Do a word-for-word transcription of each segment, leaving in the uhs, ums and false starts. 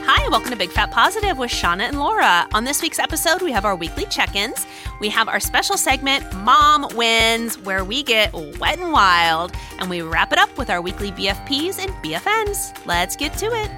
Hi, welcome to Big Fat Positive with Shauna and Laura. On this week's episode, we have our weekly check-ins. We have our special segment, Mom Wins, where we get wet and wild. And we wrap it up with our weekly B F Ps and B F Ns. Let's get to it.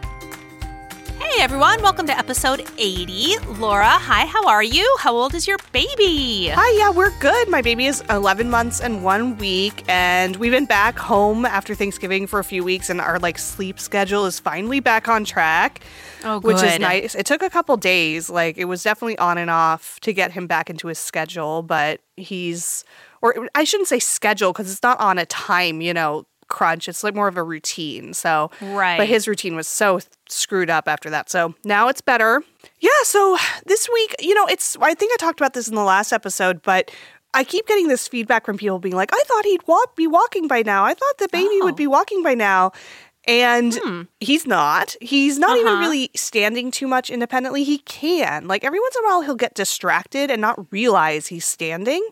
Hey everyone, welcome to episode eighty. Laura, hi, how are you? How old is your baby? Hi, yeah, we're good. My baby is eleven months and one week, and we've been back home after Thanksgiving for a few weeks, and our like sleep schedule is finally back on track. Oh, good. Which is nice. It took a couple days. Like, it was definitely on and off to get him back into his schedule, but he's, or I shouldn't say schedule because it's not on a time, you know, crunch. It's like more of a routine. So, right. But his routine was so th- screwed up after that. So now it's better. Yeah. So this week, you know, it's, I think I talked about this in the last episode, but I keep getting this feedback from people being like, I thought he'd walk, be walking by now. I thought the baby Oh. would be walking by now. And Hmm. he's not. He's not even Uh-huh. really standing too much independently. He can. Like, every once in a while, he'll get distracted and not realize he's standing.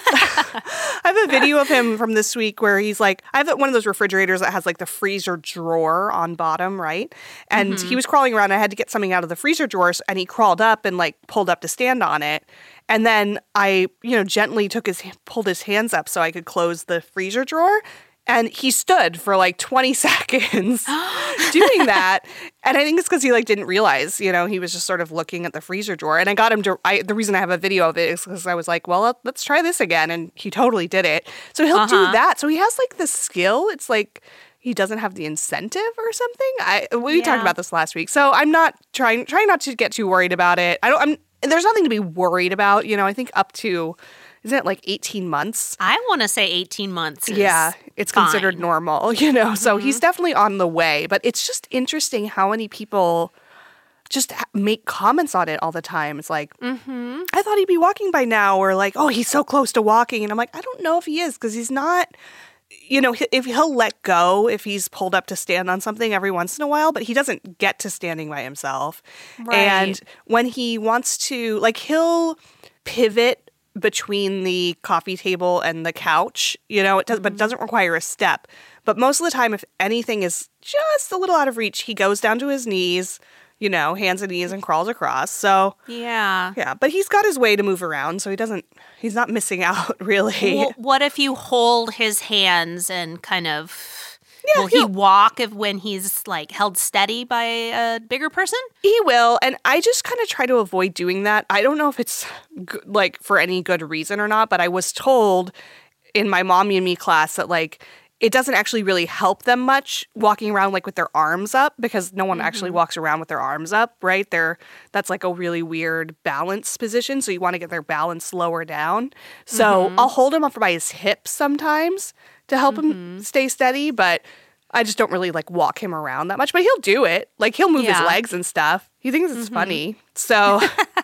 I have a video of him from this week where he's like, I have one of those refrigerators that has like the freezer drawer on bottom, right? And Mm-hmm. he was crawling around. I had to get something out of the freezer drawers, and he crawled up and like pulled up to stand on it. And then I, you know, gently took his, pulled his hands up so I could close the freezer drawer. And he stood for like twenty seconds doing that. And I think it's because he like didn't realize, you know, he was just sort of looking at the freezer drawer. And I got him to, I, the reason I have a video of it is because I was like, well, let, let's try this again. And he totally did it. So he'll Uh-huh. do that. So he has like the skill. It's like he doesn't have the incentive or something. I We Yeah. talked about this last week. So I'm not trying, trying not to get too worried about it. I don't, I'm, there's nothing to be worried about. You know, I think up to, isn't it like eighteen months? I want to say eighteen months is Yeah, it's considered fine. normal, you know, so Mm-hmm. he's definitely on the way. But it's just interesting how many people just ha- make comments on it all the time. It's like, Mm-hmm. I thought he'd be walking by now, or like, oh, he's so close to walking. And I'm like, I don't know if he is, because he's not, you know, he- if he'll let go if he's pulled up to stand on something every once in a while, but he doesn't get to standing by himself. Right. And when he wants to, like, he'll pivot between the coffee table and the couch, you know, it does, but it doesn't require a step. But most of the time, if anything is just a little out of reach, he goes down to his knees, you know, hands and knees, and crawls across. So, Yeah. yeah, but he's got his way to move around, so he doesn't, he's not missing out, really. Well, what if you hold his hands and kind of, Yeah, will he he'll- walk if when he's like held steady by a bigger person? He will, and I just kind of try to avoid doing that. I don't know if it's g- like for any good reason or not, but I was told in my Mommy and Me class that like it doesn't actually really help them much walking around like with their arms up, because no one actually walks around with their arms up, right? They're that's like a really weird balance position, so you want to get their balance lower down. So I'll hold him up by his hips sometimes to help him stay steady, but I just don't really like walk him around that much. But he'll do it. Like, he'll move Yeah. his legs and stuff. He thinks it's funny. So,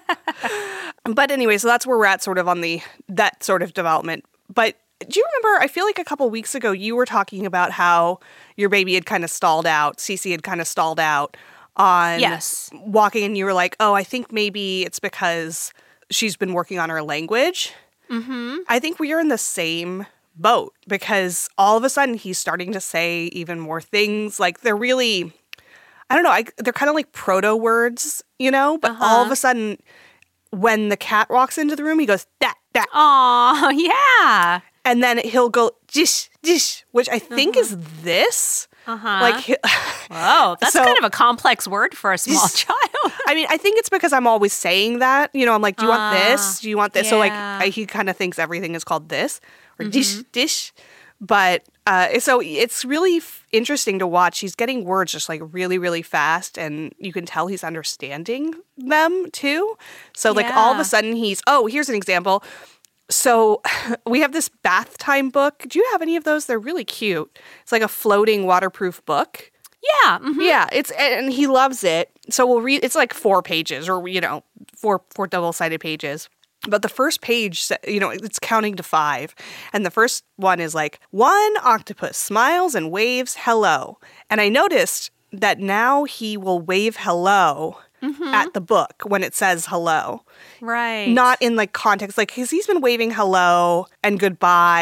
but anyway, so that's where we're at, sort of on the that sort of development. But do you remember? I feel like a couple weeks ago you were talking about how your baby had kind of stalled out. Cece had kind of stalled out on Yes. walking, and you were like, "Oh, I think maybe it's because she's been working on her language." Mm-hmm. I think we are in the same boat, because all of a sudden he's starting to say even more things. Like, they're really, I don't know, I, they're kind of like proto words, you know, but all of Uh-huh. a sudden when the cat walks into the room, he goes, that, that. Oh, yeah. And then he'll go, dish, dish, which I think is this. Uh-huh. Like, he- Whoa, that's So- kind of a complex word for a small child. I mean, I think it's because I'm always saying that. You know, I'm like, do you want this? Ah, Do you want this? So, like, yeah. I, he kind of thinks everything is called this or dish, dish. But uh, so it's really f- interesting to watch. He's getting words just like really, really fast, and you can tell he's understanding them too. So, like, all of Yeah. a sudden he's, oh, here's an example. So we have this bath time book. Do you have any of those? They're really cute. It's like a floating waterproof book. Yeah. mhm. Yeah, it's and he loves it. So we'll read. It's like four pages, or you know, four four double sided pages. But the first page, sa- you know, it's counting to five, and the first one is like one octopus smiles and waves hello. And I noticed that now he will wave hello at the book when it says hello, Right. not in like context, like because he's been waving hello and goodbye,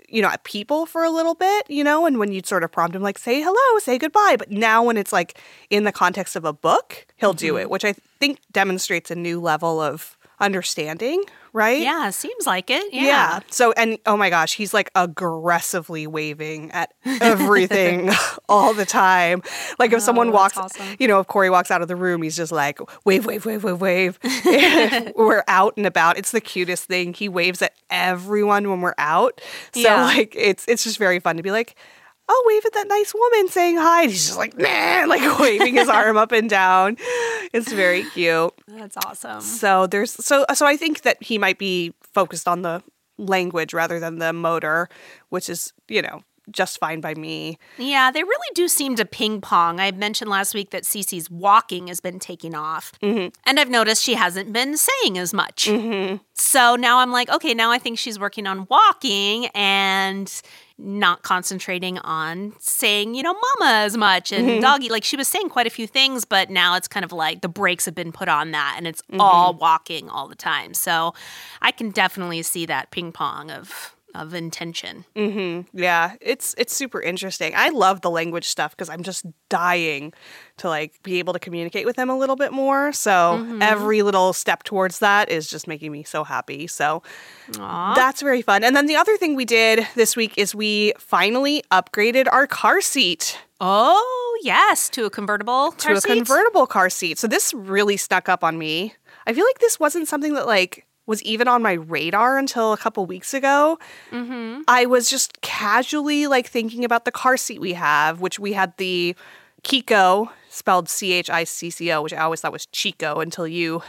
you know, at people for a little bit, you know, and when you'd sort of prompt him, like, say hello, say goodbye. But now when it's like in the context of a book, he'll mm-hmm. do it, which I think demonstrates a new level of understanding, right? Yeah, seems like it. Yeah. yeah. So, and oh my gosh, he's like aggressively waving at everything all the time. Like if oh, someone walks, awesome. you know, if Corey walks out of the room, he's just like, wave, wave, wave, wave, wave. We're out and about. It's the cutest thing. He waves at everyone when we're out. So yeah. like, it's it's just very fun to be like, I'll wave at that nice woman saying hi. And he's just like, nah, like waving his arm up and down. It's very cute. That's awesome. So there's so so I think that he might be focused on the language rather than the motor, which is, you know, just fine by me. Yeah, they really do seem to ping pong. I mentioned last week that Cece's walking has been taking off. Mm-hmm. And I've noticed she hasn't been saying as much. Mm-hmm. So now I'm like, okay, now I think she's working on walking and not concentrating on saying, you know, mama as much and mm-hmm. doggy. Like she was saying quite a few things, but now it's kind of like the brakes have been put on that and it's mm-hmm. all walking all the time. So I can definitely see that ping pong of of intention. Mm-hmm. Yeah, it's it's super interesting. I love the language stuff because I'm just dying to like be able to communicate with him a little bit more. So mm-hmm. every little step towards that is just making me so happy. So Aww. That's very fun. And then the other thing we did this week is we finally upgraded our car seat. Oh, yes, to a convertible car to seat? To a convertible car seat. So this really snuck up on me. I feel like this wasn't something that like was even on my radar until a couple weeks ago. Mm-hmm. I was just casually like thinking about the car seat we have, which we had the Kiko, spelled C H I C C O, which I always thought was Chico until you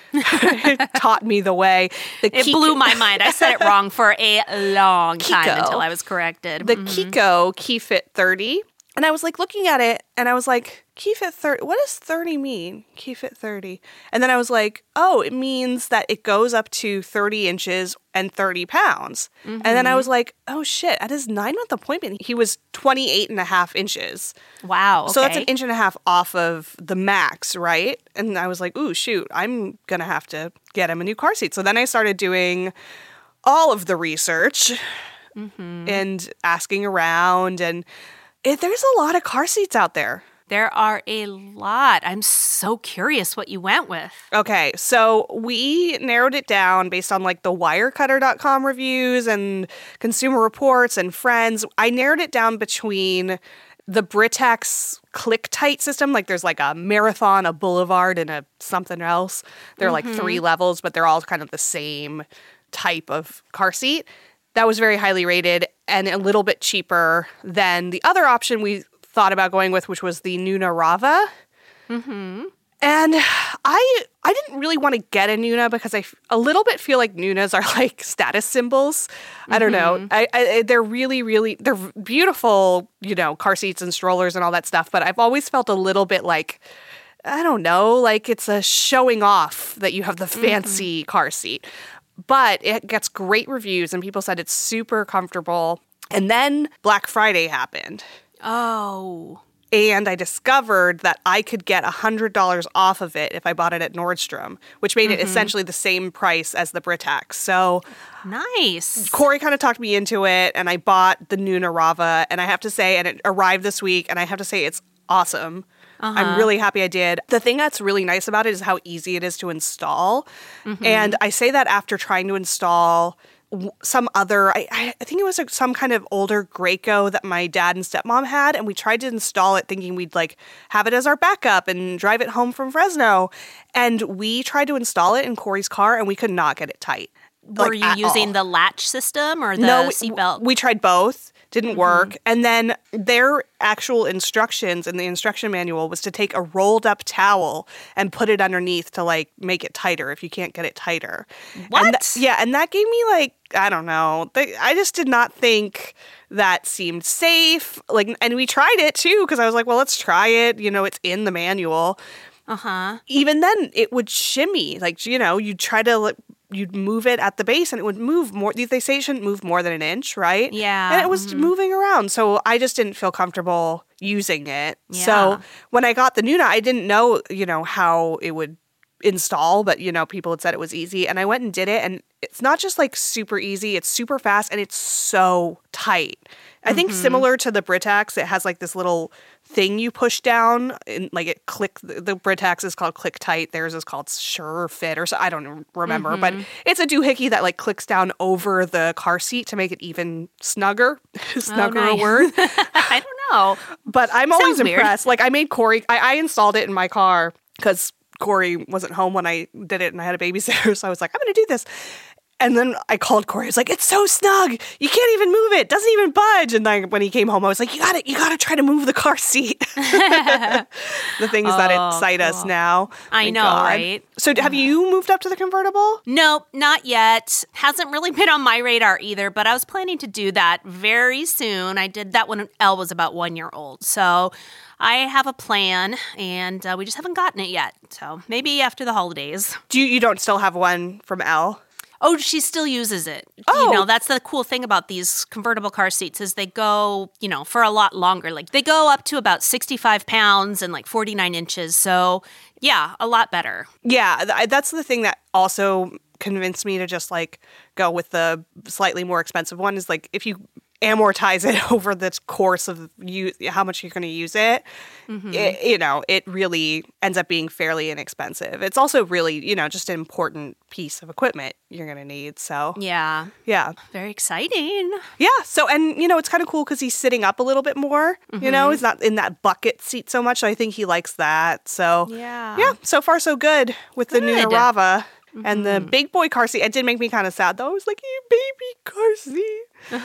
taught me the way. The it Kiko- blew my mind. I said it wrong for a long time Kiko. Until I was corrected. The mm-hmm. Kiko KeyFit thirty. And I was like looking at it and I was like, KeyFit thirty, what does thirty mean? KeyFit thirty. And then I was like, oh, it means that it goes up to thirty inches and thirty pounds. Mm-hmm. And then I was like, oh shit, at his nine month appointment, he was twenty-eight and a half inches. Wow. Okay. So that's an inch and a half off of the max, right? And I was like, ooh, shoot, I'm going to have to get him a new car seat. So then I started doing all of the research mm-hmm. and asking around and It, there's a lot of car seats out there. There are a lot. I'm so curious what you went with. Okay, so we narrowed it down based on like the wirecutter dot com reviews and Consumer Reports and Friends. I narrowed it down between the Britax ClickTight system. Like there's like a Marathon, a Boulevard, and a something else. There are mm-hmm. like three levels, but they're all kind of the same type of car seat. That was very highly rated and a little bit cheaper than the other option we thought about going with, which was the Nuna Rava. Mm-hmm. And I I didn't really want to get a Nuna because I a little bit feel like Nunas are like status symbols. Mm-hmm. I don't know. I, I they're really, really, they're beautiful, you know, car seats and strollers and all that stuff. But I've always felt a little bit like, I don't know, like it's a showing off that you have the fancy mm-hmm. car seat. But it gets great reviews and people said it's super comfortable. And then Black Friday happened. Oh. And I discovered that I could get one hundred dollars off of it if I bought it at Nordstrom, which made mm-hmm. it essentially the same price as the Britax. So nice. Corey kind of talked me into it and I bought the Nuna Rava. And I have to say, and it arrived this week, and I have to say it's awesome. Uh-huh. I'm really happy I did. The thing that's really nice about it is how easy it is to install. Mm-hmm. And I say that after trying to install some other, I, I think it was a, some kind of older Graco that my dad and stepmom had. And we tried to install it thinking we'd like have it as our backup and drive it home from Fresno. And we tried to install it in Corey's car and we could not get it tight. Were like, you using all. the latch system or the no, seatbelt? We tried both. Didn't mm-hmm. work. And then their actual instructions in the instruction manual was to take a rolled up towel and put it underneath to like make it tighter if you can't get it tighter. What? And th- yeah. And that gave me like, I don't know. They, I just did not think that seemed safe. Like, and we tried it too because I was like, well, let's try it. You know, it's in the manual. Uh-huh. Even then it would shimmy. Like, you know, you'd try to like, you'd move it at the base and it would move more. They say it shouldn't move more than an inch, right? Yeah. And it was mm-hmm. moving around. So I just didn't feel comfortable using it. Yeah. So when I got the Nuna, I didn't know, you know, how it would install, but you know, people had said it was easy, and I went and did it, and it's not just like super easy, it's super fast, and it's so tight. I think Mm-hmm. similar to the Britax, it has like this little thing you push down, and like it click. The, the Britax is called Click Tight. Theirs is called Sure Fit, or so I don't remember. Mm-hmm. But it's a doohickey that like clicks down over the car seat to make it even snugger. snugger nice. a word. I don't know. But I'm always Sounds weird. impressed. Like I made Corey. I, I installed it in my car because Corey wasn't home when I did it, and I had a babysitter. So I was like, I'm going to do this. And then I called Corey. I was like, "It's so snug. You can't even move it. It doesn't even budge." And then when he came home, I was like, "You got to You got to try to move the car seat." The things that Oh, excite us cool. now. I Thank know, God. right? So have you moved up to the convertible? Nope, not yet. Hasn't really been on my radar either, but I was planning to do that very soon. I did that when Elle was about one year old. So I have a plan, and uh, we just haven't gotten it yet. So maybe after the holidays. Do you, you don't still have one from Elle? Oh, she still uses it. Oh. You know, that's the cool thing about these convertible car seats is they go, you know, for a lot longer. Like they go up to about sixty-five pounds and like forty-nine inches. So yeah, a lot better. Yeah, th- that's the thing that also convinced me to just like go with the slightly more expensive one is like if you amortize it over the course of you how much you're going to use it, Mm-hmm. it, you know, it really ends up being fairly inexpensive. It's also really, you know, just an important piece of equipment you're going to need. So Yeah, yeah. very exciting. Yeah. So, and, you know, it's kind of cool because he's sitting up a little bit more, you Mm-hmm. know, he's not in that bucket seat so much. So I think he likes that. So, Yeah. yeah, so far so good with the new Good. Narava. And the big boy car seat, it did make me kind of sad though. I was like, you baby car seat.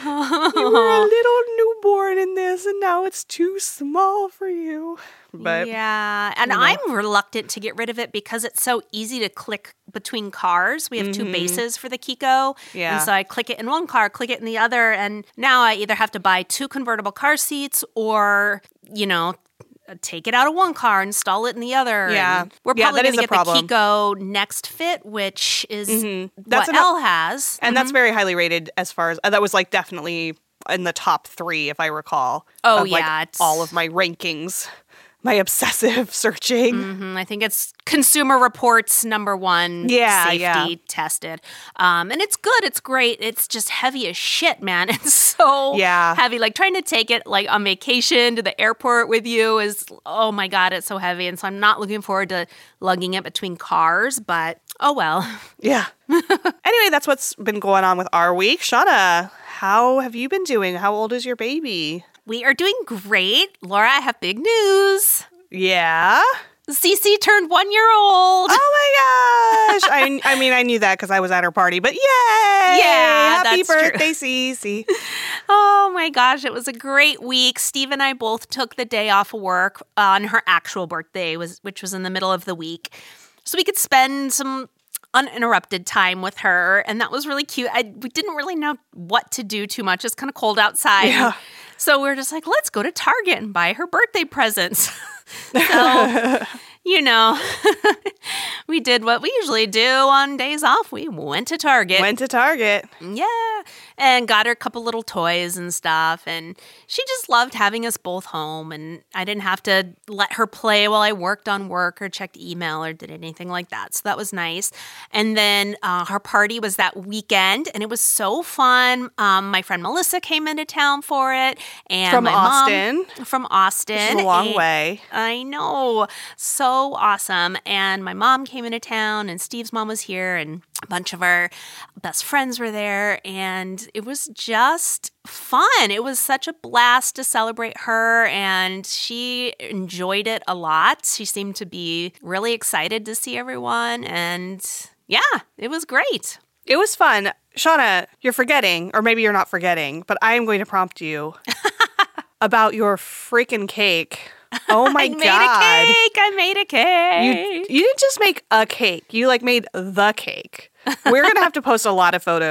You were a little newborn in this and now it's too small for you. But yeah, and you know. I'm reluctant to get rid of it because it's so easy to click between cars. We have two bases for the Kiko. Yeah. And so I click it in one car, click it in the other, and now I either have to buy two convertible car seats or, you know, take it out of one car, install it in the other. Yeah. And we're Yeah, probably that going is to a get the problem. Kiko Next Fit, which is That's what an- Elle has. and that's very highly rated as far as uh, that was like definitely in the top three, if I recall. Oh, of, like, yeah, it's- all of my rankings, my obsessive searching. Mhm, I think it's Consumer Reports number one Yeah, safety yeah. tested. Um, and it's good. It's great. It's just heavy as shit, man. It's so Yeah. heavy. Like trying to take it like on vacation to the airport with you is, oh my God, it's so heavy. And so I'm not looking forward to lugging it between cars, but oh well. Yeah. Anyway, that's what's been going on with our week. Shauna, how have you been doing? How old is your baby? We are doing great. Laura, I have big news. Yeah. Cece turned one year old. Oh my gosh. I I mean, I knew that because I was at her party, but yay! Yeah, Happy that's true. birthday, Cece. Oh my gosh, it was a great week. Steve and I both took the day off of work on her actual birthday, was which was in the middle of the week. So we could spend some uninterrupted time with her, and that was really cute. I, we didn't really know what to do too much. It's kind of cold outside. Yeah. So we were just like, let's go to Target and buy her birthday presents. So, you know, we did what we usually do on days off. We went to Target. Went to Target. Yeah. And got her a couple little toys and stuff. And she just loved having us both home. And I didn't have to let her play while I worked on work or checked email or did anything like that. So that was nice. And then uh, her party was that weekend. And it was so fun. Um, my friend Melissa came into town for it. And From my Austin. Mom, from Austin. It's a long And- way. I know. So awesome. And my mom came into town and Steve's mom was here and a bunch of our best friends were there. And it was just fun. It was such a blast to celebrate her and she enjoyed it a lot. She seemed to be really excited to see everyone. And yeah, it was great. It was fun. Shauna, you're forgetting, or maybe you're not forgetting, but I am going to prompt you about your freaking cake. Oh my I God. made a cake. I made a You, cake. you didn't just make a cake. You like made the cake. We're going to have to post a lot of photos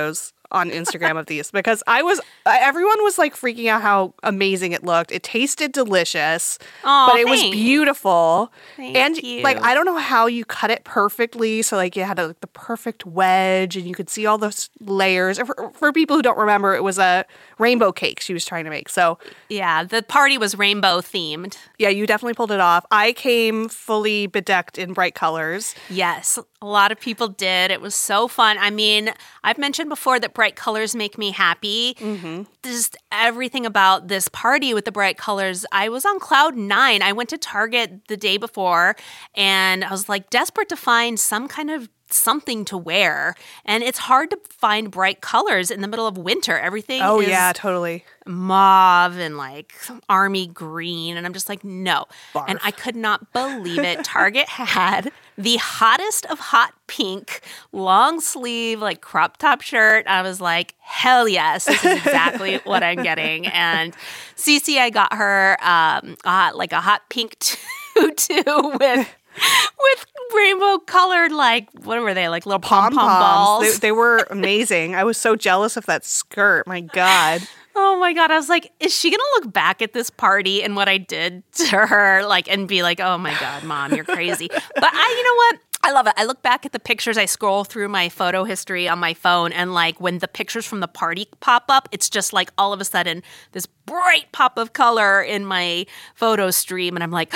on Instagram of these because I was, everyone was like freaking out how amazing it looked. It tasted delicious, Aw, but it was thanks. beautiful. Thank and you. like, I don't know how you cut it perfectly. So like you had a, like, the perfect wedge and you could see all those layers. For, for people who don't remember, it was a rainbow cake she was trying to make. So Yeah, the party was rainbow themed. yeah, you definitely pulled it off. I came fully bedecked in bright colors. Yes, a lot of people did. It was so fun. I mean, I've mentioned before that bright colors make me happy. Mm-hmm. Just everything about this party with the bright colors. I was on cloud nine. I went to Target the day before and I was like desperate to find some kind of something to wear. And it's hard to find bright colors in the middle of winter. Everything Oh, is yeah, totally. mauve and like army green. And I'm just like, no. Barf. And I could not believe it. Target had the hottest of hot pink long sleeve, like crop top shirt. I was like, hell yes, this is exactly what I'm getting. And Cece, I got her um, uh, like a hot pink tutu with with rainbow colored, like, what were they, like little pom pom balls? They, they were amazing. I was so jealous of that skirt. My God. Oh my God. I was like, is she going to look back at this party and what I did to her, like, and be like, oh my God, Mom, you're crazy. But I, you know what? I love it. I look back at the pictures. I scroll through my photo history on my phone, and like when the pictures from the party pop up, it's just like all of a sudden this bright pop of color in my photo stream. And I'm like,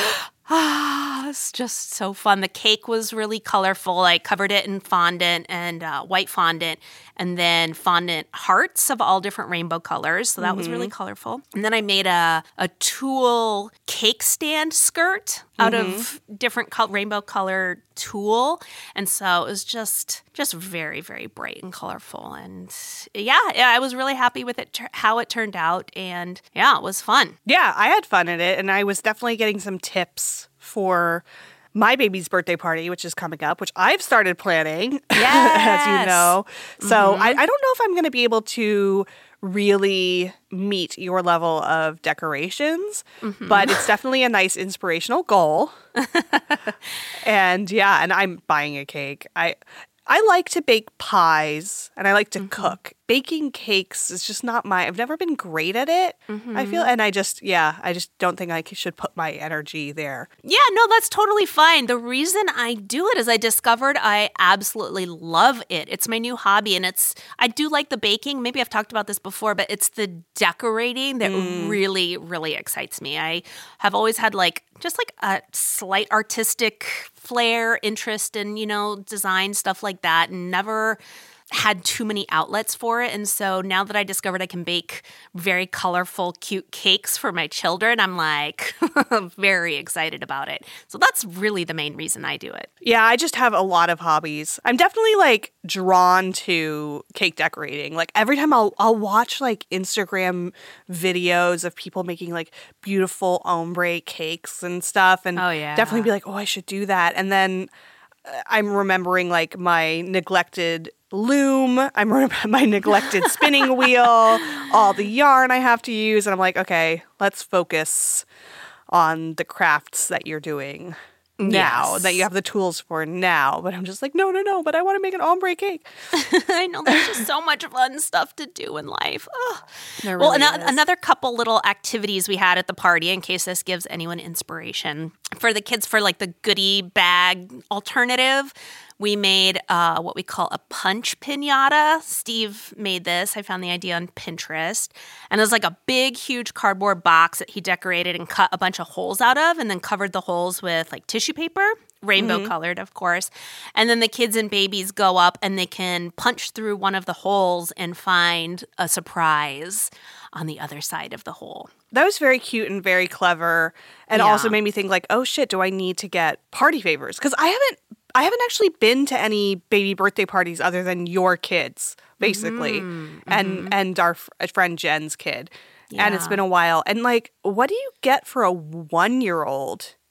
ah, it's just so fun. The cake was really colorful. I covered it in fondant and uh, white fondant, and then fondant hearts of all different rainbow colors. So that mm-hmm. was really colorful. And then I made a, a tulle cake stand skirt out mm-hmm. of different co- rainbow color tulle. And so it was just just very, very bright and colorful. And yeah, yeah, I was really happy with it, how it turned out. And yeah, it was fun. Yeah, I had fun in it. And I was definitely getting some tips for my baby's birthday party, which is coming up, which I've started planning, yes. as you know. So mm-hmm. I, I don't know if I'm going to be able to really meet your level of decorations, mm-hmm. but it's definitely a nice inspirational goal. And yeah, and I'm buying a cake. I I like to bake pies and I like to mm-hmm. cook. Baking cakes is just not my, I've never been great at it, mm-hmm. I feel. And I just, yeah, I just don't think I should put my energy there. Yeah, no, that's totally fine. The reason I do it is I discovered I absolutely love it. It's my new hobby and it's, I do like the baking. Maybe I've talked about this before, but it's the decorating that mm. really, really excites me. I have always had like, just like a slight artistic flair, interest in, you know, design, stuff like that, and never had too many outlets for it. And so now that I discovered I can bake very colorful, cute cakes for my children, I'm like very excited about it. So that's really the main reason I do it. Yeah, I just have a lot of hobbies. I'm definitely like drawn to cake decorating. Like every time I'll I'll watch like Instagram videos of people making like beautiful ombre cakes and stuff, and oh, yeah. definitely be like, oh, I should do that. And then I'm remembering like my neglected loom, I'm remembering my neglected spinning wheel, all the yarn I have to use, and I'm like, okay, let's focus on the crafts that you're doing now, yes. that you have the tools for now. But I'm just like, no, no, no, but I want to make an ombre cake. I know, there's just so much fun stuff to do in life. There well, really an- is. another couple little activities we had at the party, in case this gives anyone inspiration. For the kids, for like the goodie bag alternative, we made uh, what we call a punch piñata. Steve made this. I found the idea on Pinterest. And it was like a big, huge cardboard box that he decorated and cut a bunch of holes out of and then covered the holes with like tissue paper, rainbow mm-hmm. colored, of course. And then the kids and babies go up and they can punch through one of the holes and find a surprise on the other side of the hole. That was very cute and very clever, and yeah. also made me think like, oh shit, do I need to get party favors? Because I haven't I haven't actually been to any baby birthday parties other than your kids, basically, mm-hmm. and mm-hmm. and our f- friend Jen's kid. Yeah. And it's been a while. And like, what do you get for a one-year-old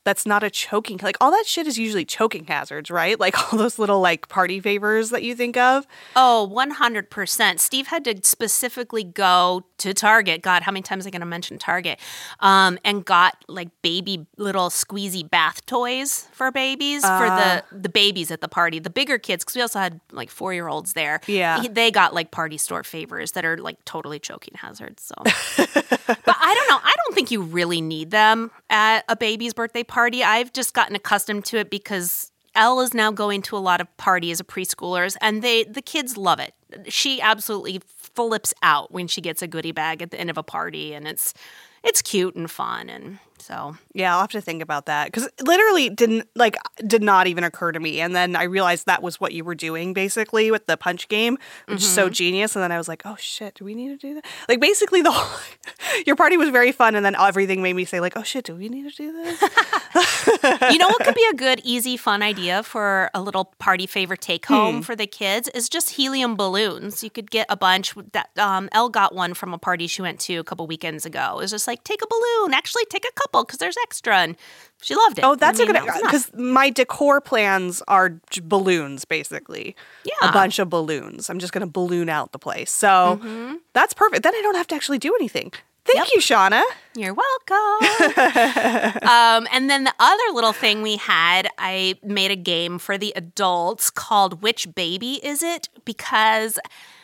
that's not a choking, like all that shit is usually choking hazards, right? Like all those little like party favors that you think of. Oh, one hundred percent. Steve had to specifically go to Target. God, how many times am I going to mention Target? Um, and got like baby little squeezy bath toys for babies, uh, for the, the babies at the party. The bigger kids, because we also had like four-year-olds there. Yeah. He, they got like party store favors that are like totally choking hazards. So, but I don't know. I don't think you really need them at a baby's birthday party. I've just gotten accustomed to it because Elle is now going to a lot of parties of preschoolers, and they the kids love it. She absolutely flips out when she gets a goodie bag at the end of a party, and it's it's cute and fun, and so yeah, I'll have to think about that because it literally didn't like did not even occur to me, and then I realized that was what you were doing basically with the punch game, which mm-hmm. is so genius. And then I was like, oh shit, do we need to do that? Like basically the whole your party was very fun, and then everything made me say like, oh shit, do we need to do this? You know what could be a good, easy, fun idea for a little party favor take home hmm. for the kids is just helium balloons. You could get a bunch. That um, Elle got one from a party she went to a couple weekends ago. It was just like, take a balloon. Actually, take a couple because there's extra. And she loved it. Oh, that's I mean, a good idea. Because my decor plans are j- balloons, basically. Yeah. A bunch of balloons. I'm just going to balloon out the place. So mm-hmm. that's perfect. Then I don't have to actually do anything. Thank yep. you, Shauna. You're welcome. um, and then the other little thing we had, I made a game for the adults called Which Baby Is It? Because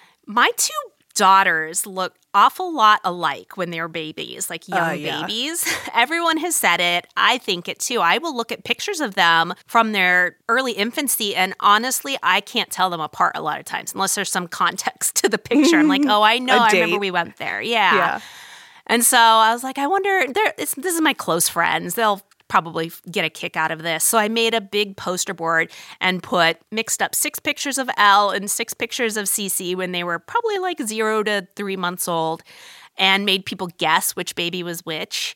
my two daughters look awful lot alike when they were babies, like young uh, yeah. babies. Everyone has said it. I think it too. I will look at pictures of them from their early infancy, and honestly, I can't tell them apart a lot of times unless there's some context to the picture. I'm like, oh, I know. I remember we went there. Yeah. yeah. And so I was like, I wonder, it's, this is my close friends. They'll probably get a kick out of this. So I made a big poster board and put, mixed up six pictures of Elle and six pictures of Cece when they were probably like zero to three months old, and made people guess which baby was which.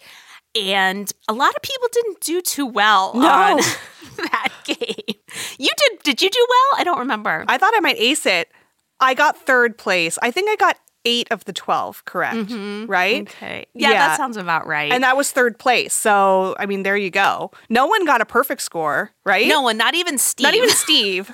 And a lot of people didn't do too well no. on that game. You did, did you do well? I don't remember. I thought I might ace it. I got third place. I think I got eight of the twelve, correct? Mm-hmm. Right? Okay. Yeah, yeah, that sounds about right. And that was third place. So, I mean, there you go. No one got a perfect score, right? No one, not even Steve. Not even Steve.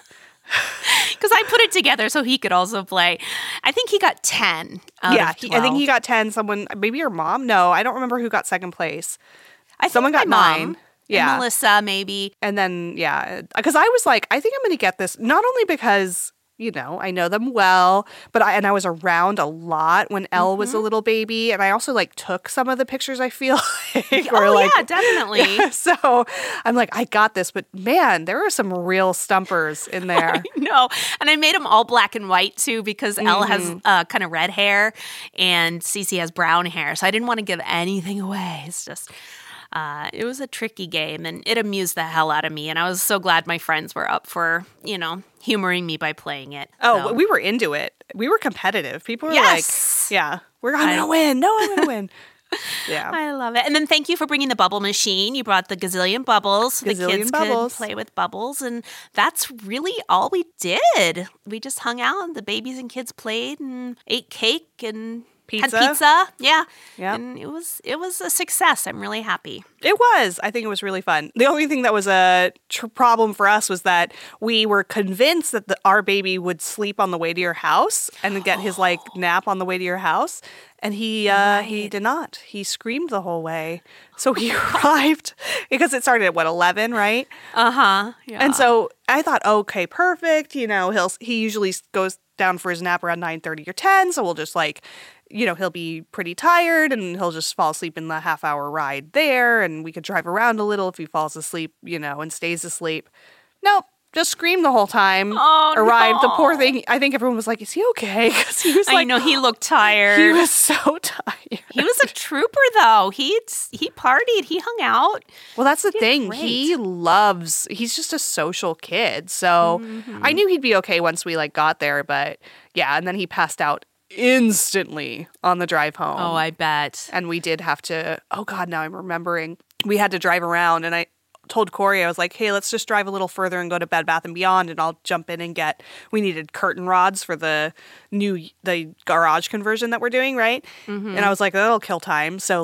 Because I put it together so he could also play. I think he got ten out yeah, of twelve. I think he got ten. Someone, maybe your mom? No, I don't remember who got second place. I Someone think got my nine. Mom. Yeah. And Melissa, maybe. And then, yeah, because I was like, I think I'm going to get this, not only because, you know, I know them well, but I, and I was around a lot when Elle mm-hmm. was a little baby. And I also like took some of the pictures, I feel like. Oh, like, yeah, definitely. Yeah, so I'm like, I got this. But man, there are some real stumpers in there. No. And I made them all black and white too, because mm-hmm. Elle has uh, kind of red hair and Cece has brown hair. So I didn't want to give anything away. It's just... Uh, it was a tricky game, and it amused the hell out of me, and I was so glad my friends were up for, you know, humoring me by playing it. Oh, so. We were into it. We were competitive. People were yes! like, yeah, we're I'm going to win. No, I'm going to win. Yeah. I love it. And then thank you for bringing the bubble machine. You brought the gazillion bubbles. So gazillion the kids bubbles. could play with bubbles, and that's really all we did. We just hung out, and the babies and kids played and ate cake and... Pizza. Had pizza, yeah. Yep. And it was it was a success. I'm really happy. It was. I think it was really fun. The only thing that was a tr- problem for us was that we were convinced that the, our baby would sleep on the way to your house and get his like nap on the way to your house. And he uh, right. he did not. He screamed the whole way. So he arrived because it started at what, eleven, right? Uh-huh. Yeah. And so I thought, okay, perfect. You know, he'll he usually goes down for his nap around nine thirty or ten, so we'll just like, you know, he'll be pretty tired and he'll just fall asleep in the half hour ride there, and we could drive around a little if he falls asleep, you know, and stays asleep. Nope. Just screamed the whole time. Oh, Arrived. No. The poor thing. I think everyone was like, "Is he okay?" Because he was like, I know he looked tired. He was so tired. He was a trooper, though. He he partied. He hung out. Well, that's the he thing. He loves. He's just a social kid. So mm-hmm. I knew he'd be okay once we like got there. But yeah, and then he passed out instantly on the drive home. Oh, I bet. And we did have to. Oh God, now I'm remembering. We had to drive around, and I told Corey, I was like, hey, let's just drive a little further and go to Bed Bath and Beyond, and I'll jump in and get, we needed curtain rods for the new, the garage conversion that we're doing, right? Mm-hmm. And I was like, that'll kill time. So like,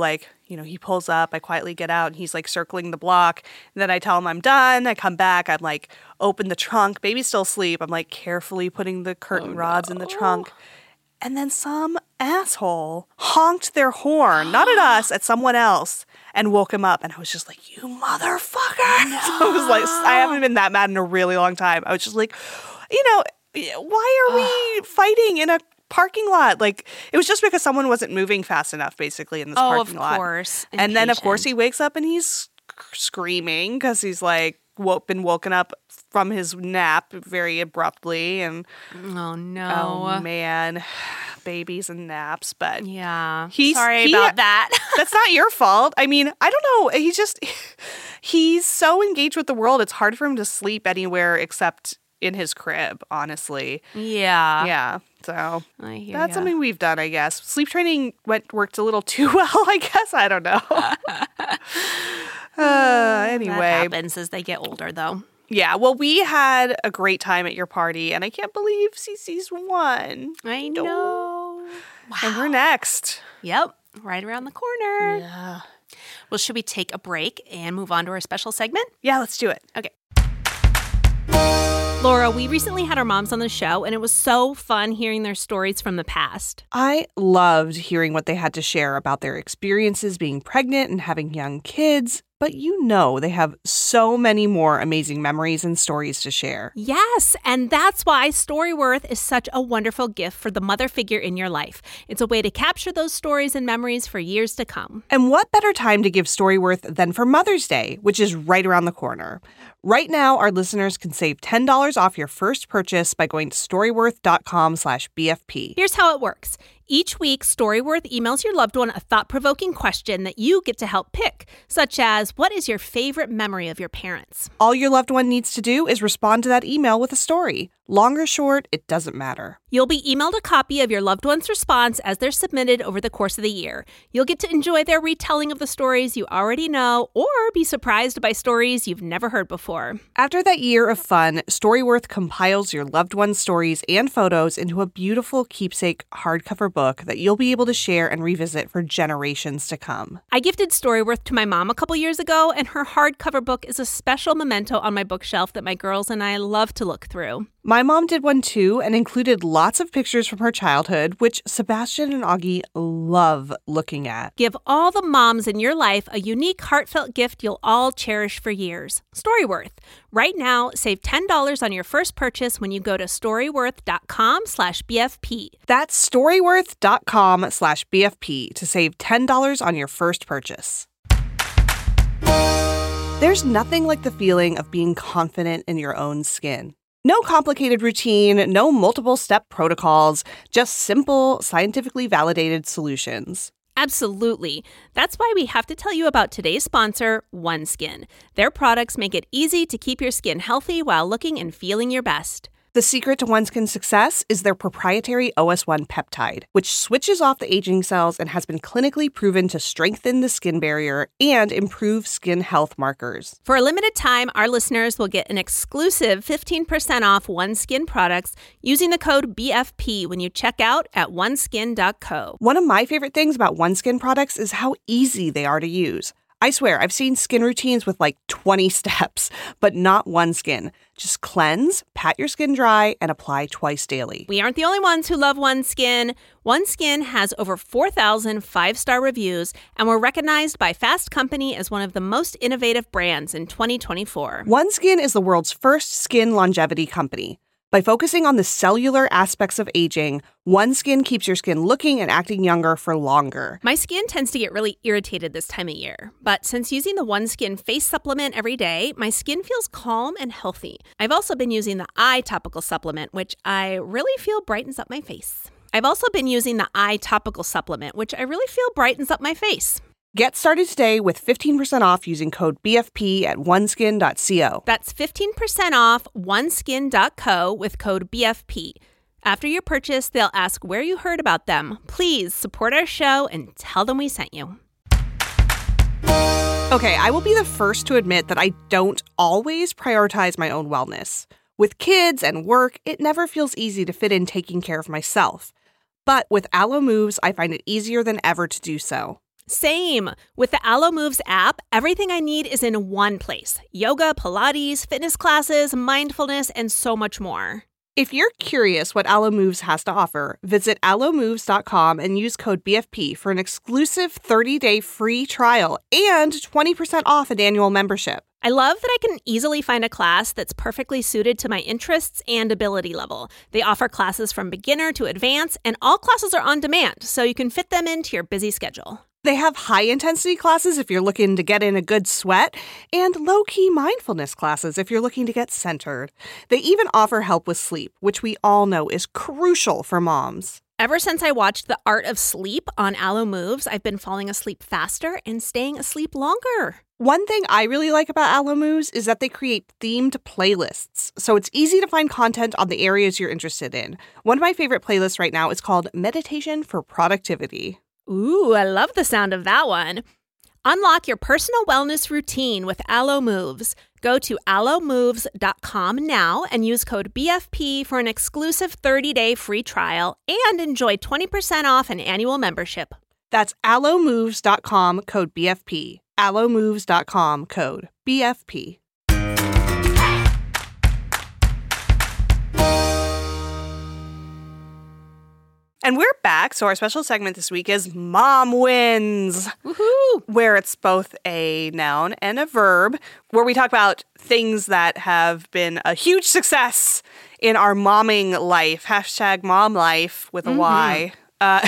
you know, he pulls up, I quietly get out, and he's like circling the block. And then I tell him I'm done. I come back, I'm like, open the trunk. Baby's still asleep. I'm like carefully putting the curtain Oh, rods no. in the trunk. And then some asshole honked their horn, not at us, at someone else, and woke him up. And I was just like, you motherfucker. No. So I was like, I haven't been that mad in a really long time. I was just like, you know, why are we fighting in a parking lot? Like, it was just because someone wasn't moving fast enough, basically, in this Oh, parking of lot. course. And then, of course, Impatient. he wakes up and he's sc- screaming because he's like woke, been woken up from his nap very abruptly. And Oh, no. oh man, babies and naps. But Yeah. He's- Sorry he- about that. that's not your fault. I mean, I don't know. He's just, he's so engaged with the world. It's hard for him to sleep anywhere except in his crib, honestly. yeah. Yeah. So I hear that's ya. something we've done, I guess. Sleep training went worked a little too well, I guess. I don't know. uh, anyway. That happens as they get older, though. Yeah. Well, we had a great time at your party, and I can't believe Cece's won. I know. And we're next. Yep. Right around the corner. Yeah. Well, should we take a break and move on to our special segment? Yeah, let's do it. Okay. Laura, we recently had our moms on the show, and it was so fun hearing their stories from the past. I loved hearing what they had to share about their experiences being pregnant and having young kids, but you know they have so many more amazing memories and stories to share. Yes, and that's why Storyworth is such a wonderful gift for the mother figure in your life. It's a way to capture those stories and memories for years to come. And what better time to give Storyworth than for Mother's Day, which is right around the corner. Right now, our listeners can save ten dollars off your first purchase by going to storyworth.com slash BFP. Here's how it works. Each week, Storyworth emails your loved one a thought-provoking question that you get to help pick, such as, what is your favorite memory of your parents? All your loved one needs to do is respond to that email with a story. Long or short, it doesn't matter. You'll be emailed a copy of your loved one's response as they're submitted over the course of the year. You'll get to enjoy their retelling of the stories you already know or be surprised by stories you've never heard before. After that year of fun, Storyworth compiles your loved one's stories and photos into a beautiful keepsake hardcover book that you'll be able to share and revisit for generations to come. I gifted Storyworth to my mom a couple years ago, and her hardcover book is a special memento on my bookshelf that my girls and I love to look through. My mom did one too and included lots of pictures from her childhood, which Sebastian and Augie love looking at. Give all the moms in your life a unique, heartfelt gift you'll all cherish for years. Storyworth. Right now, save ten dollars on your first purchase when you go to storyworth.com slash BFP. That's storyworth.com slash BFP to save ten dollars on your first purchase. There's nothing like the feeling of being confident in your own skin. No complicated routine, no multiple step protocols, just simple, scientifically validated solutions. Absolutely. That's why we have to tell you about today's sponsor, OneSkin. Their products make it easy to keep your skin healthy while looking and feeling your best. The secret to OneSkin's success is their proprietary O S one peptide, which switches off the aging cells and has been clinically proven to strengthen the skin barrier and improve skin health markers. For a limited time, our listeners will get an exclusive fifteen percent off OneSkin products using the code B F P when you check out at one skin dot co. One of my favorite things about OneSkin products is how easy they are to use. I swear, I've seen skin routines with like twenty steps, but not OneSkin. Just cleanse, pat your skin dry, and apply twice daily. We aren't the only ones who love OneSkin. OneSkin has over four thousand five-star reviews, and we're recognized by Fast Company as one of the most innovative brands in twenty twenty-four. OneSkin is the world's first skin longevity company. By focusing on the cellular aspects of aging, OneSkin keeps your skin looking and acting younger for longer. My skin tends to get really irritated this time of year, but since using the OneSkin face supplement every day, my skin feels calm and healthy. I've also been using the eye topical supplement, which I really feel brightens up my face. I've also been using the eye topical supplement, which I really feel brightens up my face. Get started today with fifteen percent off using code B F P at one skin dot co. That's fifteen percent off one skin dot co with code B F P. After your purchase, they'll ask where you heard about them. Please support our show and tell them we sent you. Okay, I will be the first to admit that I don't always prioritize my own wellness. With kids and work, it never feels easy to fit in taking care of myself. But with Alo Moves, I find it easier than ever to do so. Same. With the Alo Moves app, everything I need is in one place. Yoga, Pilates, fitness classes, mindfulness, and so much more. If you're curious what Alo Moves has to offer, visit alo moves dot com and use code B F P for an exclusive thirty-day free trial and twenty percent off an annual membership. I love that I can easily find a class that's perfectly suited to my interests and ability level. They offer classes from beginner to advanced, and all classes are on demand, so you can fit them into your busy schedule. They have high-intensity classes if you're looking to get in a good sweat, and low-key mindfulness classes if you're looking to get centered. They even offer help with sleep, which we all know is crucial for moms. Ever since I watched The Art of Sleep on Alo Moves, I've been falling asleep faster and staying asleep longer. One thing I really like about Alo Moves is that they create themed playlists, so it's easy to find content on the areas you're interested in. One of my favorite playlists right now is called Meditation for Productivity. Ooh, I love the sound of that one. Unlock your personal wellness routine with Alo Moves. Go to alo moves dot com now and use code B F P for an exclusive thirty-day free trial and enjoy twenty percent off an annual membership. That's alo moves dot com, code B F P. alo moves dot com, code B F P. And we're back. So our special segment this week is Mom Wins. Woohoo! Where it's both a noun and a verb, where we talk about things that have been a huge success in our momming life. Hashtag mom life with a mm-hmm. Y. Uh,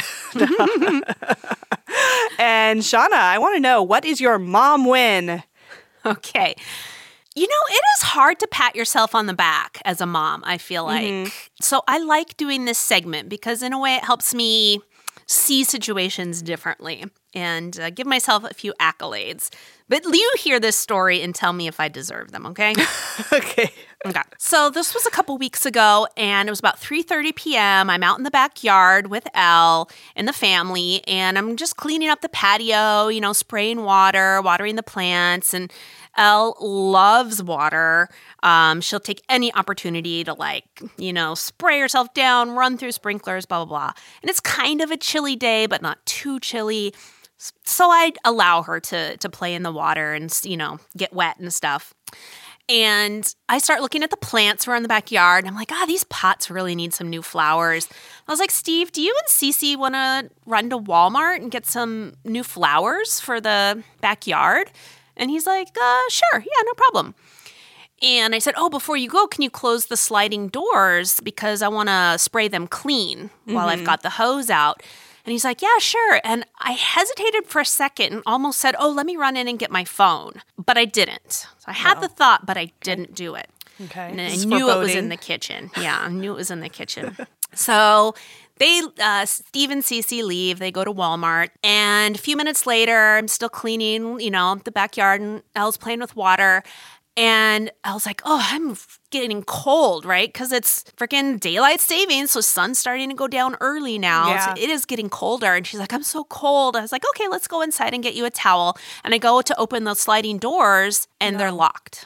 and Shauna, I want to know, what is your mom win? Okay. You know, it is hard to pat yourself on the back as a mom, I feel like. Mm-hmm. So I like doing this segment because in a way it helps me see situations differently and uh, give myself a few accolades. But you hear this story and tell me if I deserve them, okay? Okay. Okay. So this was a couple weeks ago, and it was about three thirty p.m. I'm out in the backyard with Elle and the family, and I'm just cleaning up the patio, you know, spraying water, watering the plants, and Elle loves water. Um, she'll take any opportunity to, like, you know, spray herself down, run through sprinklers, blah, blah, blah. And it's kind of a chilly day, but not too chilly. So I allow her to to play in the water and, you know, get wet and stuff. And I start looking at the plants around the backyard. And I'm like, ah, these pots really need some new flowers. I was like, Steve, do you and Cece want to run to Walmart and get some new flowers for the backyard? And he's like, uh, sure, yeah, no problem. And I said, oh, before you go, can you close the sliding doors because I want to spray them clean mm-hmm. while I've got the hose out. And he's like, yeah, sure. And I hesitated for a second and almost said, oh, let me run in and get my phone. But I didn't. So I had oh. the thought, but I didn't do it. Okay. And I knew it was in the kitchen. Yeah, I knew it was in the kitchen. So they, uh, Steve and Cece leave. They go to Walmart. And a few minutes later, I'm still cleaning, you know, the backyard, and Elle's playing with water. And I was like, oh, I'm getting cold, right? Because it's freaking daylight savings, so sun's starting to go down early now. Yeah. So it is getting colder. And she's like, I'm so cold. I was like, okay, let's go inside and get you a towel. And I go to open those sliding doors, and no. they're locked.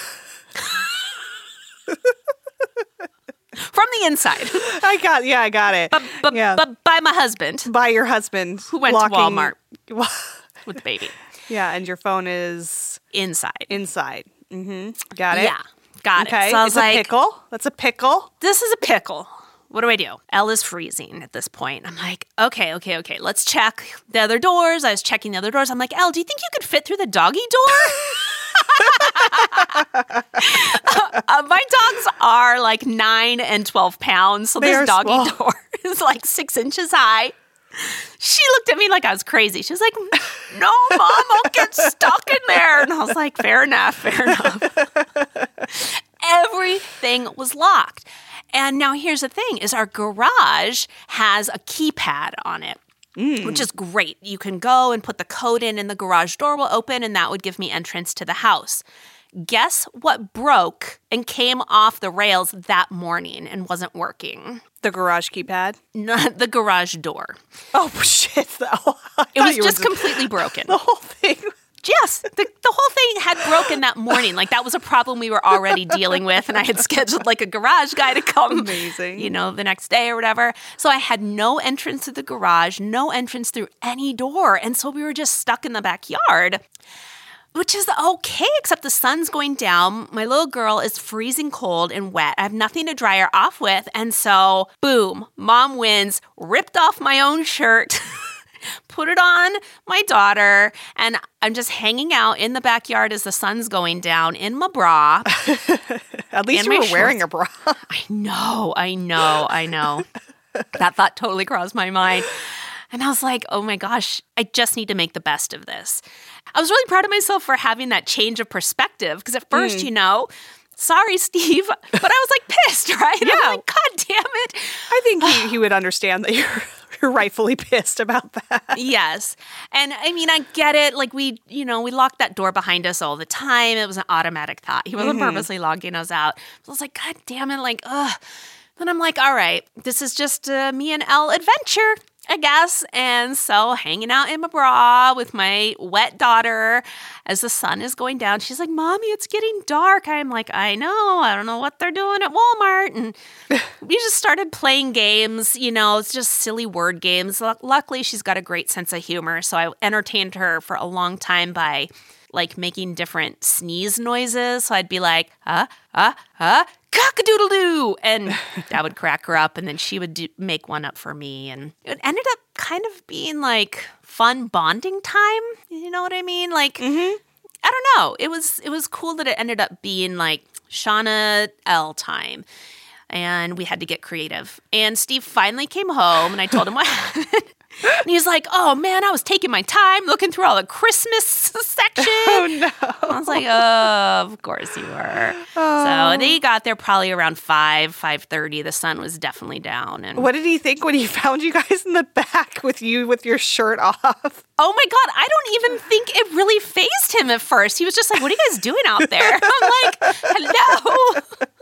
From the inside. I got, yeah, I got it. But, but, yeah. but by my husband. By your husband. Who went locking... to Walmart with the baby. Yeah, and your phone is... Inside. Inside. Mm-hmm. Got it? Yeah, got okay. it. So I was it's like, a pickle. That's a pickle. This is a pickle. What do I do? Elle is freezing at this point. I'm like, okay, okay, okay. Let's check the other doors. I was checking the other doors. I'm like, Elle, do you think you could fit through the doggy door? uh, my dogs are like nine and twelve pounds. So they this doggy small. door is like six inches high. She looked at me like I was crazy. She was like, no, Mom, I'll get stuck in there. And I was like, fair enough, fair enough. Everything was locked. And now here's the thing, is our garage has a keypad on it, mm. which is great. You can go and put the code in and the garage door will open, and that would give me entrance to the house. Guess what broke and came off the rails that morning and wasn't working? The garage keypad? Not the garage door. Oh, shit. Oh, it was just completely broken. The whole thing Yes, the, the whole thing had broken that morning. Like, that was a problem we were already dealing with, and I had scheduled, like, a garage guy to come, Amazing. you know, the next day or whatever. So I had no entrance to the garage, no entrance through any door, and so we were just stuck in the backyard. Which is okay, except the sun's going down. My little girl is freezing cold and wet. I have nothing to dry her off with. And so, boom, mom wins, ripped off my own shirt, put it on my daughter, and I'm just hanging out in the backyard as the sun's going down in my bra. At least you were wearing a bra. I know, I know, I know. That thought totally crossed my mind. And I was like, oh my gosh, I just need to make the best of this. I was really proud of myself for having that change of perspective because at first, mm. you know, sorry, Steve, but I was like pissed, right? Yeah. I was like, God damn it. I think he, he would understand that you're, you're rightfully pissed about that. Yes. And I mean, I get it. Like we, you know, we locked that door behind us all the time. It was an automatic thought. He wasn't mm-hmm. purposely logging us out. So I was like, God damn it. Like, ugh. Then I'm like, all right, this is just uh, me and Elle adventure, I guess. And so hanging out in my bra with my wet daughter as the sun is going down. She's like, Mommy, it's getting dark. I'm like, I know. I don't know what they're doing at Walmart. And we just started playing games. You know, it's just silly word games. L- luckily, she's got a great sense of humor. So I entertained her for a long time by like making different sneeze noises. So I'd be like, huh, huh, huh, cock-a-doodle-doo. And that would crack her up. And then she would do, make one up for me. And it ended up kind of being like fun bonding time. You know what I mean? Like, mm-hmm. I don't know. It was, it was cool that it ended up being like Shauna Elle time. And we had to get creative. And Steve finally came home and I told him what happened. And he's like, oh, man, I was taking my time looking through all the Christmas section. Oh, no. I was like, oh, of course you were. Oh. So they got there probably around five, five thirty. The sun was definitely down. And what did he think when he found you guys in the back with you with your shirt off? Oh, my God. I don't even think it really fazed him at first. He was just like, what are you guys doing out there? I'm like, hello.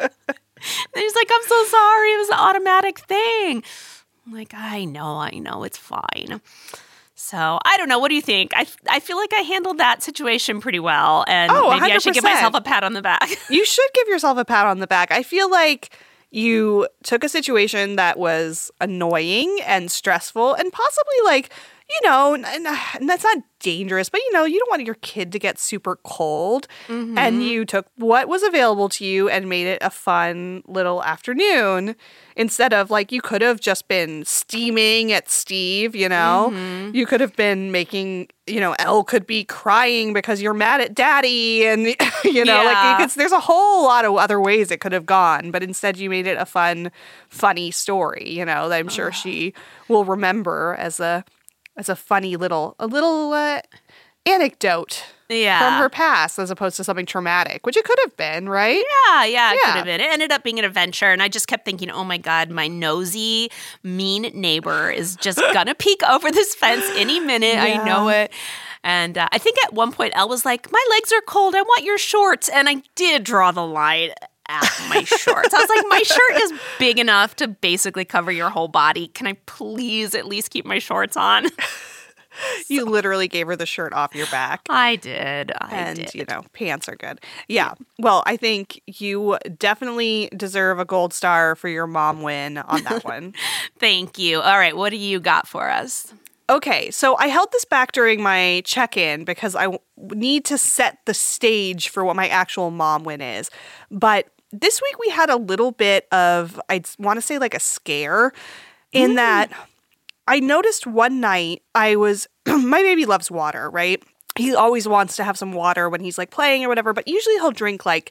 And he's like, I'm so sorry. It was an automatic thing. I'm like, I know, I know, it's fine. So, I don't know. What do you think? I, I feel like I handled that situation pretty well. And oh, maybe one hundred percent. I should give myself a pat on the back. You should give yourself a pat on the back. I feel like you took a situation that was annoying and stressful and possibly like, you know, and, and that's not dangerous, but, you know, you don't want your kid to get super cold. Mm-hmm. And you took what was available to you and made it a fun little afternoon instead of like you could have just been steaming at Steve, you know. Mm-hmm. You could have been making, you know, Elle could be crying because you're mad at daddy. And, you know, yeah. like it's, there's a whole lot of other ways it could have gone. But instead you made it a fun, funny story, you know, that I'm sure she will remember as a as a funny little, a little uh, anecdote yeah. from her past as opposed to something traumatic, which it could have been, right? Yeah, yeah, it yeah. could have been. It ended up being an adventure, and I just kept thinking, oh my God, my nosy, mean neighbor is just gonna peek over this fence any minute. Yeah. I know it. And uh, I think at one point, Elle was like, my legs are cold. I want your shorts. And I did draw the line at my shorts. I was like, my shirt is big enough to basically cover your whole body. Can I please at least keep my shorts on? You so, literally gave her the shirt off your back. I did. I and, did. you know, pants are good. Yeah. Well, I think you definitely deserve a gold star for your mom win on that one. Thank you. All right. What do you got for us? Okay, so I held this back during my check-in because I w- need to set the stage for what my actual mom win is. But this week we had a little bit of, I want to say like a scare in mm. that I noticed one night I was, my baby loves water, right? He always wants to have some water when he's like playing or whatever, but usually he'll drink like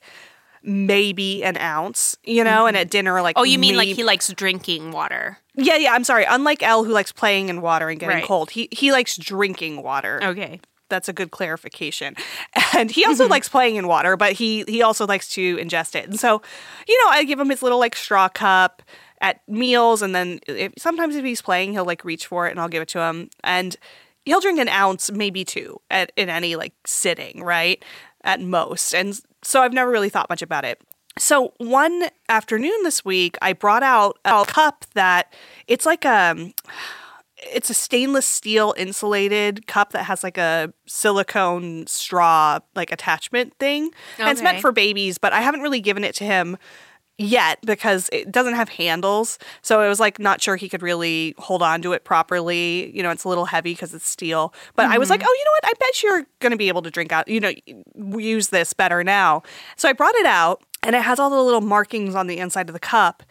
maybe an ounce, you know, mm-hmm. and at dinner like Oh, you mean maybe- like he likes drinking water? Yeah, yeah, I'm sorry. Unlike Elle, who likes playing in water and getting right. cold, he he likes drinking water. Okay. That's a good clarification. And he also likes playing in water, but he he also likes to ingest it. And so, you know, I give him his little like straw cup at meals, and then if, sometimes if he's playing, he'll like reach for it and I'll give it to him. And he'll drink an ounce, maybe two, at in any like sitting, right? At most. And so I've never really thought much about it. So one afternoon this week, I brought out a cup that it's like a, it's a stainless steel insulated cup that has like a silicone straw like attachment thing. And it's meant Okay. for babies, but I haven't really given it to him yet because it doesn't have handles. So I was like not sure he could really hold on to it properly. You know, it's a little heavy because it's steel. But I was like, oh, you know what? I bet you're going to be able to drink out, you know, use this better now. So I brought it out and it has all the little markings on the inside of the cup.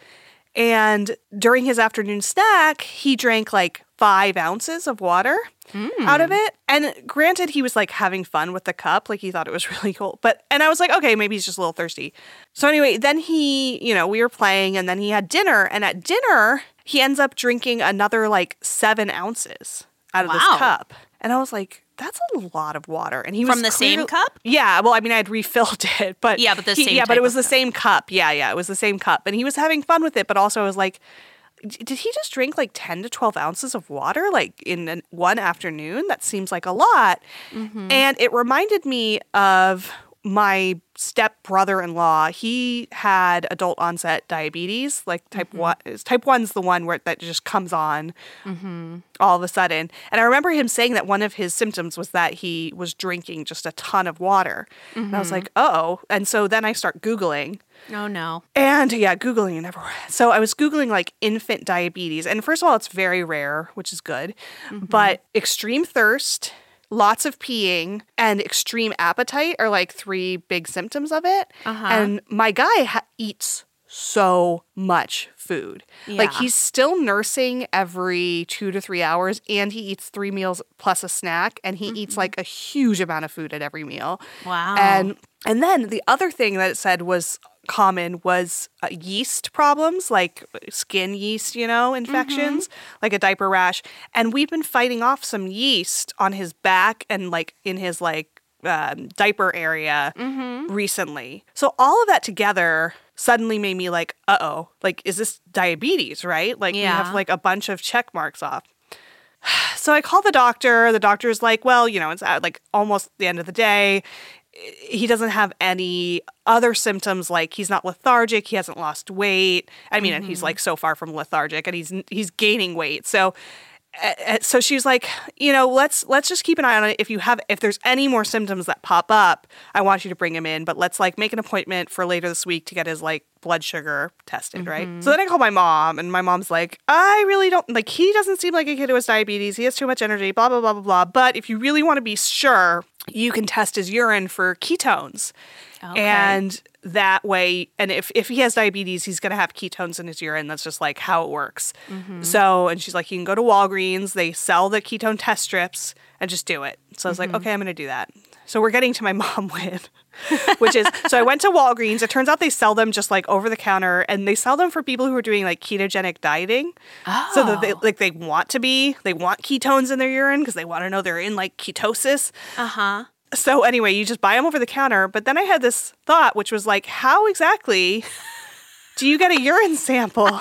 And during his afternoon snack, he drank like five ounces of water out of it. And granted, he was like having fun with the cup. Like he thought it was really cool. But, and I was like, okay, maybe he's just a little thirsty. So anyway, then he, you know, we were playing and then he had dinner. And at dinner, he ends up drinking another like seven ounces out of Wow. this cup. And I was like, that's a lot of water. And he was From the same clear- cup? Yeah. Well, I mean, I had refilled it, but Yeah, but the he- same Yeah, but type it was of the cup. same cup. Yeah, yeah, it was the same cup, and he was having fun with it. But also, I was like, d- did he just drink like ten to twelve ounces of water like in an, one afternoon? That seems like a lot. And it reminded me of my step brother-in-law. He had adult onset diabetes, like type one. Type one's the one where that just comes on all of a sudden. And I remember him saying that one of his symptoms was that he was drinking just a ton of water. And I was like, oh. And so then I start Googling. Oh, no. And yeah, Googling and everywhere. So I was Googling like infant diabetes. And first of all, it's very rare, which is good. But extreme thirst, lots of peeing, and extreme appetite are like three big symptoms of it. Uh-huh. And my guy ha- eats so much food. Like Yeah. he's still nursing every two to three hours and he eats three meals plus a snack and he eats like a huge amount of food at every meal. Wow. And and then the other thing that it said was common was uh, yeast problems, like skin yeast, you know, infections, like a diaper rash. And we've been fighting off some yeast on his back and like in his like um, diaper area recently. So all of that together suddenly made me like, uh-oh, like, is this diabetes, right? Like we Yeah. have like a bunch of check marks off. So I called the doctor. The doctor's like, well, you know, it's at like almost the end of the day. He doesn't have any other symptoms, like he's not lethargic, he hasn't lost weight. I mean, and he's like so far from lethargic, and he's he's gaining weight. So, uh, so she was like, you know, let's let's just keep an eye on it. If you have, if there's any more symptoms that pop up, I want you to bring him in. But let's like make an appointment for later this week to get his like blood sugar tested, right? So then I called my mom, and my mom's like, I really don't like. He doesn't seem like a kid who has diabetes. He has too much energy. Blah blah blah blah blah. But if you really want to be sure, you can test his urine for ketones. Okay. And that way, and if, if he has diabetes, he's going to have ketones in his urine. That's just like how it works. So, and she's like, you can go to Walgreens. They sell the ketone test strips and just do it. So I was like, okay, I'm going to do that. So we're getting to my mom win, which is, so I went to Walgreens. It turns out they sell them just like over the counter, and they sell them for people who are doing like ketogenic dieting. So that they, like they want to be, they want ketones in their urine because they want to know they're in like ketosis. Uh-huh. So anyway, you just buy them over the counter. But then I had this thought, which was like, how exactly do you get a urine sample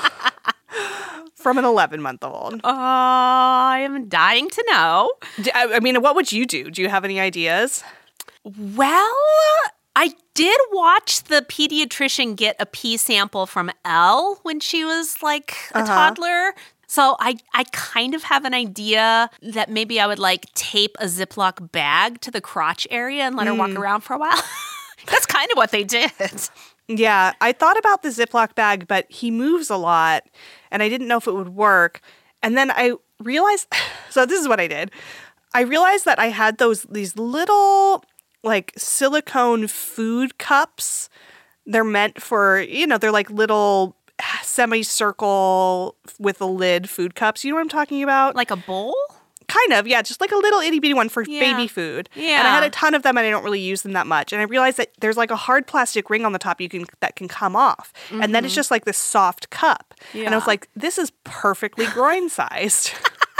from an eleven-month-old? Oh, I am dying to know. D- I I mean, what would you do? Do you have any ideas? Well, I did watch the pediatrician get a pee sample from Elle when she was like a Uh-huh. toddler. So I, I kind of have an idea that maybe I would like tape a Ziploc bag to the crotch area and let her walk around for a while. That's kind of what they did. Yeah, I thought about the Ziploc bag, but he moves a lot, and I didn't know if it would work. And then I realized, so this is what I did. I realized that I had those these little like silicone food cups. They're meant for, you know, they're like little semicircle with a lid food cups. You know what I'm talking about? Like a bowl? Kind of, yeah, just like a little itty bitty one for Yeah. baby food. And I had Yeah. a ton of them, and I don't really use them that much. And I realized that there's like a hard plastic ring on the top you can that can come off, and then it's just like this soft cup. And I was Yeah. like, this is perfectly groin sized.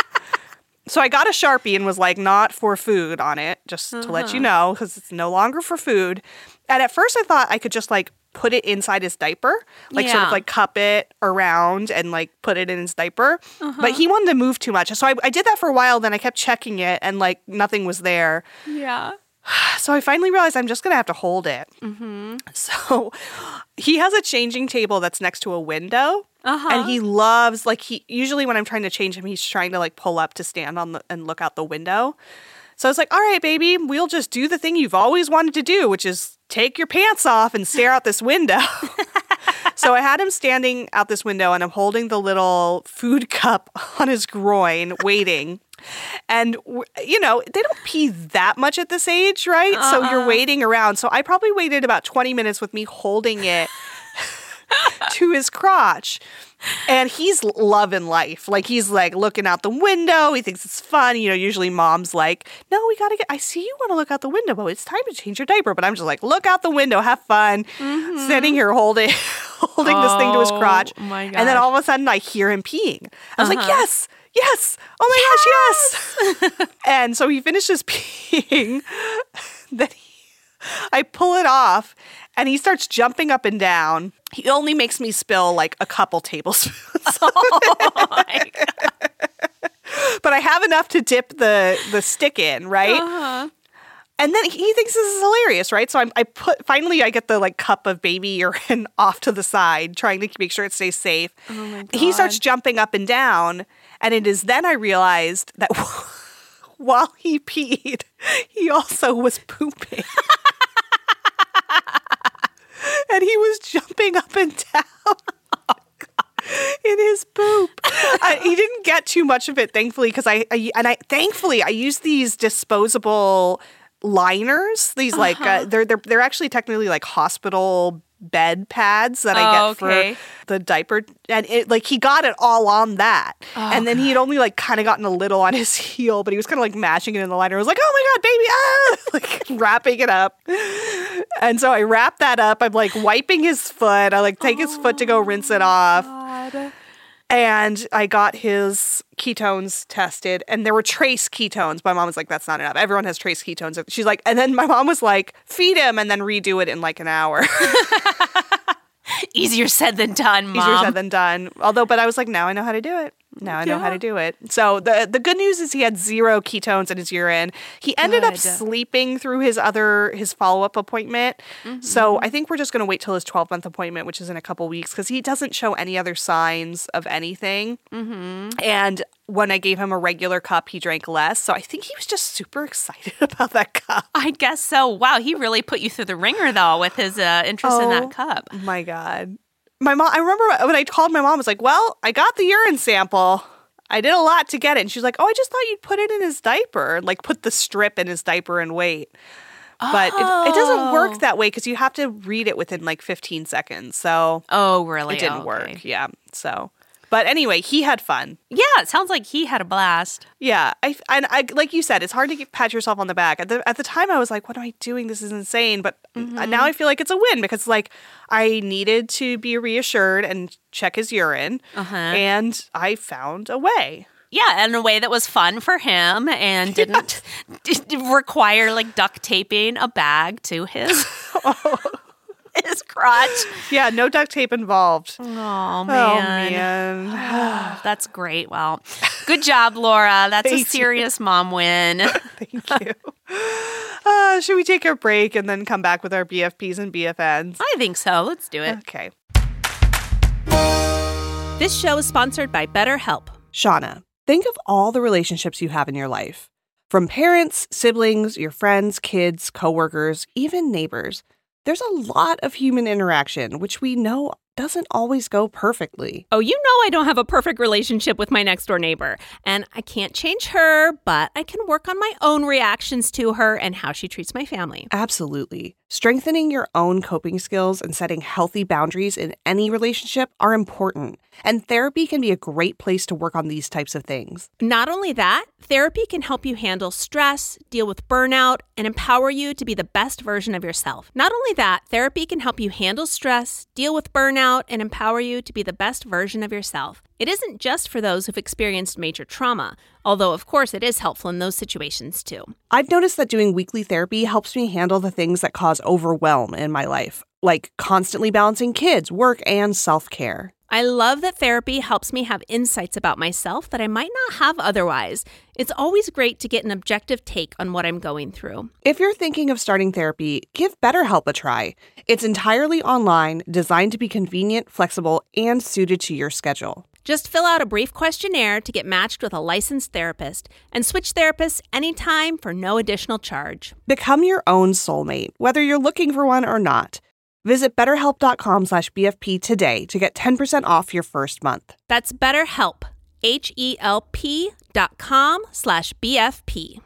So I got a Sharpie and was like, not for food on it, just to let you know, because it's no longer for food. And at first I thought I could just like put it inside his diaper, like sort Yeah. of like cup it around and like put it in his diaper. But he wanted to move too much. So I, I did that for a while. Then I kept checking it and like nothing was there. Yeah. So I finally realized I'm just going to have to hold it. Mm-hmm. So he has a changing table that's next to a window. Uh-huh. And he loves, like, he usually when I'm trying to change him, he's trying to, like, pull up to stand on the and look out the window. So I was like, all right, baby, we'll just do the thing you've always wanted to do, which is take your pants off and stare out this window. So I had him standing out this window, and I'm holding the little food cup on his groin, waiting. And, you know, they don't pee that much at this age, right? Uh-uh. So you're waiting around. So I probably waited about twenty minutes with me holding it to his crotch. And he's loving life. Like, he's, like, looking out the window. He thinks it's fun. You know, usually mom's like, no, we got to get, I see you want to look out the window, but it's time to change your diaper. But I'm just like, look out the window, have fun. Mm-hmm. Sitting here holding holding oh, this thing to his crotch. My gosh. And then all of a sudden I hear him peeing. I was uh-huh. like, yes, yes. Oh my yes! gosh, yes. And so he finishes peeing. Then he, I pull it off. And he starts jumping up and down. He only makes me spill like a couple tablespoons. Oh my God. But I have enough to dip the, the stick in, right? Uh-huh. And then he thinks this is hilarious, right? So I'm, I put finally I get the like cup of baby urine off to the side, trying to make sure it stays safe. Oh my God. He starts jumping up and down, and it is then I realized that while he peed, he also was pooping. And he was jumping up and down oh, in his poop. I, he didn't get too much of it, thankfully, because I, I and I thankfully I used these disposable liners. These uh-huh. like uh, they're they're they're actually technically like hospital bed pads that I oh, get okay. for the diaper, and it like he got it all on that, oh, and then he had only like kind of gotten a little on his heel, but he was kind of like mashing it in the liner. I was like, oh my God, baby, ah! Like wrapping it up. And so I wrap that up. I'm like wiping his foot. I like take his foot to go rinse it off. God. And I got his ketones tested, and there were trace ketones. My mom was like, that's not enough. Everyone has trace ketones. She's like, and then my mom was like, feed him and then redo it in like an hour. Easier said than done, Mom. Easier said than done. Although, but I was like, now I know how to do it. Now I know yeah. how to do it. So the the good news is he had zero ketones in his urine. He ended good. up sleeping through his other, his follow-up appointment. Mm-hmm. So I think we're just going to wait till his twelve-month appointment, which is in a couple weeks, because he doesn't show any other signs of anything. Mm-hmm. And when I gave him a regular cup, he drank less. So I think he was just super excited about that cup. I guess so. Wow, he really put you through the ringer, though, with his uh, interest oh, in that cup. My God. My mom, I remember when I called my mom, I was like, well, I got the urine sample. I did a lot to get it. And she's like, oh, I just thought you'd put it in his diaper, like put the strip in his diaper and wait. But oh. it, it doesn't work that way because you have to read it within like fifteen seconds. So oh, really? It didn't okay. work. Yeah. So, but anyway, he had fun. Yeah, it sounds like he had a blast. Yeah, I and I like you said, it's hard to get, pat yourself on the back. At the at the time, I was like, "What am I doing? This is insane." But mm-hmm. now I feel like it's a win because like I needed to be reassured and check his urine, uh-huh. and I found a way. Yeah, in a way that was fun for him and didn't d- require like duct taping a bag to his. oh. His crotch. Yeah, no duct tape involved. Oh, man. Oh, man. That's great. Well, good job, Laura. That's Thank a serious you. mom win. Thank you. Uh, should we take a break and then come back with our B F Ps and B F Ns? I think so. Let's do it. Okay. This show is sponsored by BetterHelp. Shauna, think of all the relationships you have in your life. From parents, siblings, your friends, kids, coworkers, even neighbors. There's a lot of human interaction, which we know doesn't always go perfectly. Oh, you know I don't have a perfect relationship with my next door neighbor. And I can't change her, but I can work on my own reactions to her and how she treats my family. Absolutely. Strengthening your own coping skills and setting healthy boundaries in any relationship are important. And therapy can be a great place to work on these types of things. Not only that, therapy can help you handle stress, deal with burnout, and empower you to be the best version of yourself. Not only that, therapy can help you handle stress, deal with burnout, and empower you to be the best version of yourself. It isn't just for those who've experienced major trauma, although of course it is helpful in those situations too. I've noticed that doing weekly therapy helps me handle the things that cause overwhelm in my life, like constantly balancing kids, work, and self-care. I love that therapy helps me have insights about myself that I might not have otherwise. It's always great to get an objective take on what I'm going through. If you're thinking of starting therapy, give BetterHelp a try. It's entirely online, designed to be convenient, flexible, and suited to your schedule. Just fill out a brief questionnaire to get matched with a licensed therapist and switch therapists anytime for no additional charge. Become your own soulmate, whether you're looking for one or not. Visit betterhelp.com slash BFP today to get ten percent off your first month. That's BetterHelp, H-E-L-P dot com slash B-F-P.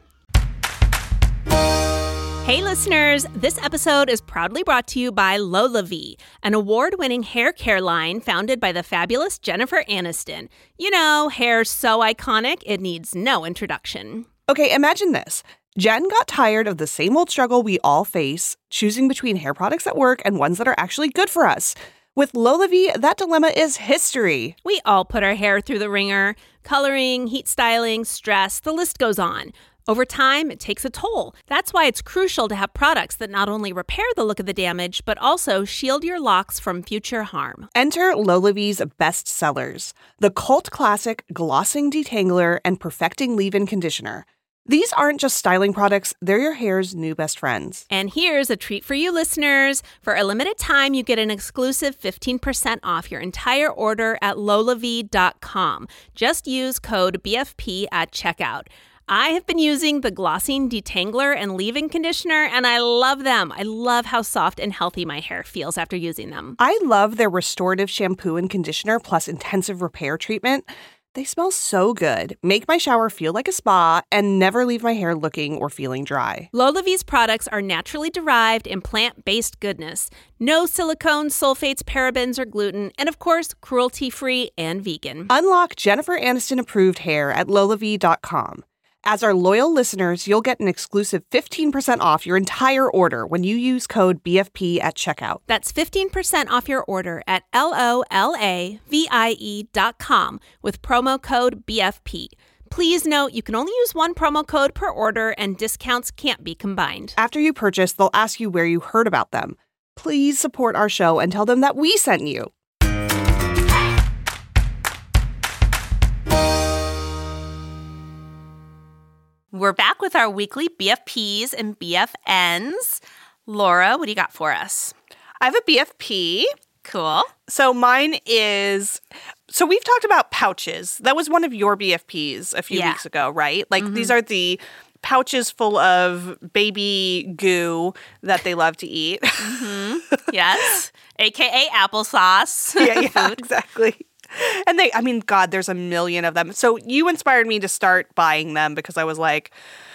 Hey listeners, this episode is proudly brought to you by LolaVie, an award-winning hair care line founded by the fabulous Jennifer Aniston. You know, hair so iconic, it needs no introduction. Okay, imagine this. Jen got tired of the same old struggle we all face, choosing between hair products that work and ones that are actually good for us. With LolaVie, that dilemma is history. We all put our hair through the ringer. Coloring, heat styling, stress, the list goes on. Over time, it takes a toll. That's why it's crucial to have products that not only repair the look of the damage, but also shield your locks from future harm. Enter LolaVie's best sellers, the cult classic Glossing Detangler and Perfecting Leave-In Conditioner. These aren't just styling products, they're your hair's new best friends. And here's a treat for you listeners. For a limited time, you get an exclusive fifteen percent off your entire order at lolavie dot com. Just use code B F P at checkout. I have been using the Glossing Detangler and Leave-In Conditioner, and I love them. I love how soft and healthy my hair feels after using them. I love their restorative shampoo and conditioner plus intensive repair treatment. They smell so good, make my shower feel like a spa, and never leave my hair looking or feeling dry. LolaVie's products are naturally derived and plant-based goodness. No silicones, sulfates, parabens, or gluten, and of course, cruelty-free and vegan. Unlock Jennifer Aniston-approved hair at lolavie dot com. As our loyal listeners, you'll get an exclusive fifteen percent off your entire order when you use code B F P at checkout. That's fifteen percent off your order at L O L A V I E dot com with promo code B F P. Please note you can only use one promo code per order and discounts can't be combined. After you purchase, they'll ask you where you heard about them. Please support our show and tell them that we sent you. We're back with our weekly B F Ps and B F Ns. Laura, what do you got for us? I have a B F P. Cool. So mine is, so we've talked about pouches. That was one of your B F Ps a few Yeah. weeks ago, right? Like Mm-hmm. these are the pouches full of baby goo that they love to eat. Mm-hmm. Yes. A K A applesauce. yeah, yeah, Food. exactly. And they, I mean, God, there's a million of them. So you inspired me to start buying them because I was like,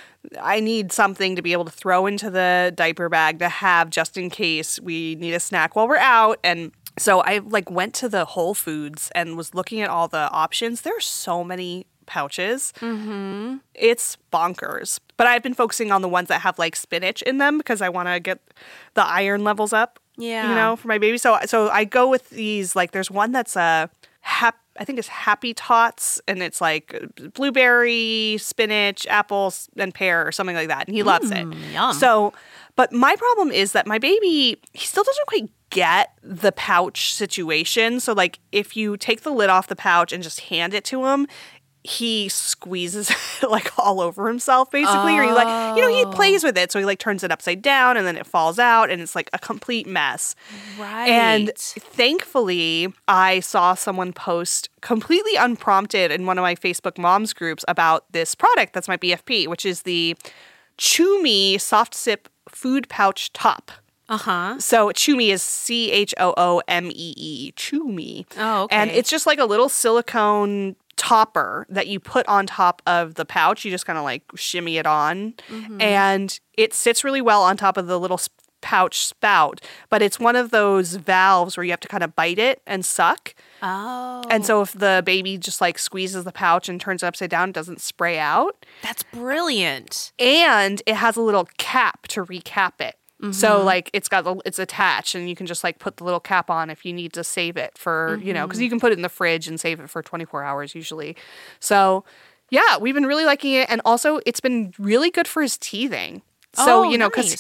I need something to be able to throw into the diaper bag to have just in case we need a snack while we're out. And so I like went to the Whole Foods and was looking at all the options. There are so many pouches. Mm-hmm. It's bonkers. But I've been focusing on the ones that have like spinach in them because I want to get the iron levels up. Yeah. You know, for my baby. So so I go with these, like there's one that's a hap I think it's Happy Tots, and it's like blueberry, spinach, apples, and pear or something like that. And he loves Mm, it. yum. So, but my problem is that my baby, he still doesn't quite get the pouch situation. So like if you take the lid off the pouch and just hand it to him, he squeezes it like all over himself basically. Or he like, you know, he plays with it. So he like turns it upside down and then it falls out and it's like a complete mess. Right. And thankfully, I saw someone post completely unprompted in one of my Facebook moms groups about this product that's my B F P, which is the Chew Me Soft Sip Food Pouch Top. Uh-huh. So Chew Me is C H O O M E E, Chew Me. Oh, okay. And it's just like a little silicone topper that you put on top of the pouch. You just kind of like shimmy it on. Mm-hmm. And it sits really well on top of the little sp- pouch spout. But it's one of those valves where you have to kind of bite it and suck. Oh. And so if the baby just like squeezes the pouch and turns it upside down, it doesn't spray out. That's brilliant. And it has a little cap to recap it. Mm-hmm. So like it's got the, it's attached and you can just like put the little cap on if you need to save it for, mm-hmm. you know, because you can put it in the fridge and save it for twenty-four hours usually. So yeah, we've been really liking it. And also it's been really good for his teething. So, oh, you know, nice. because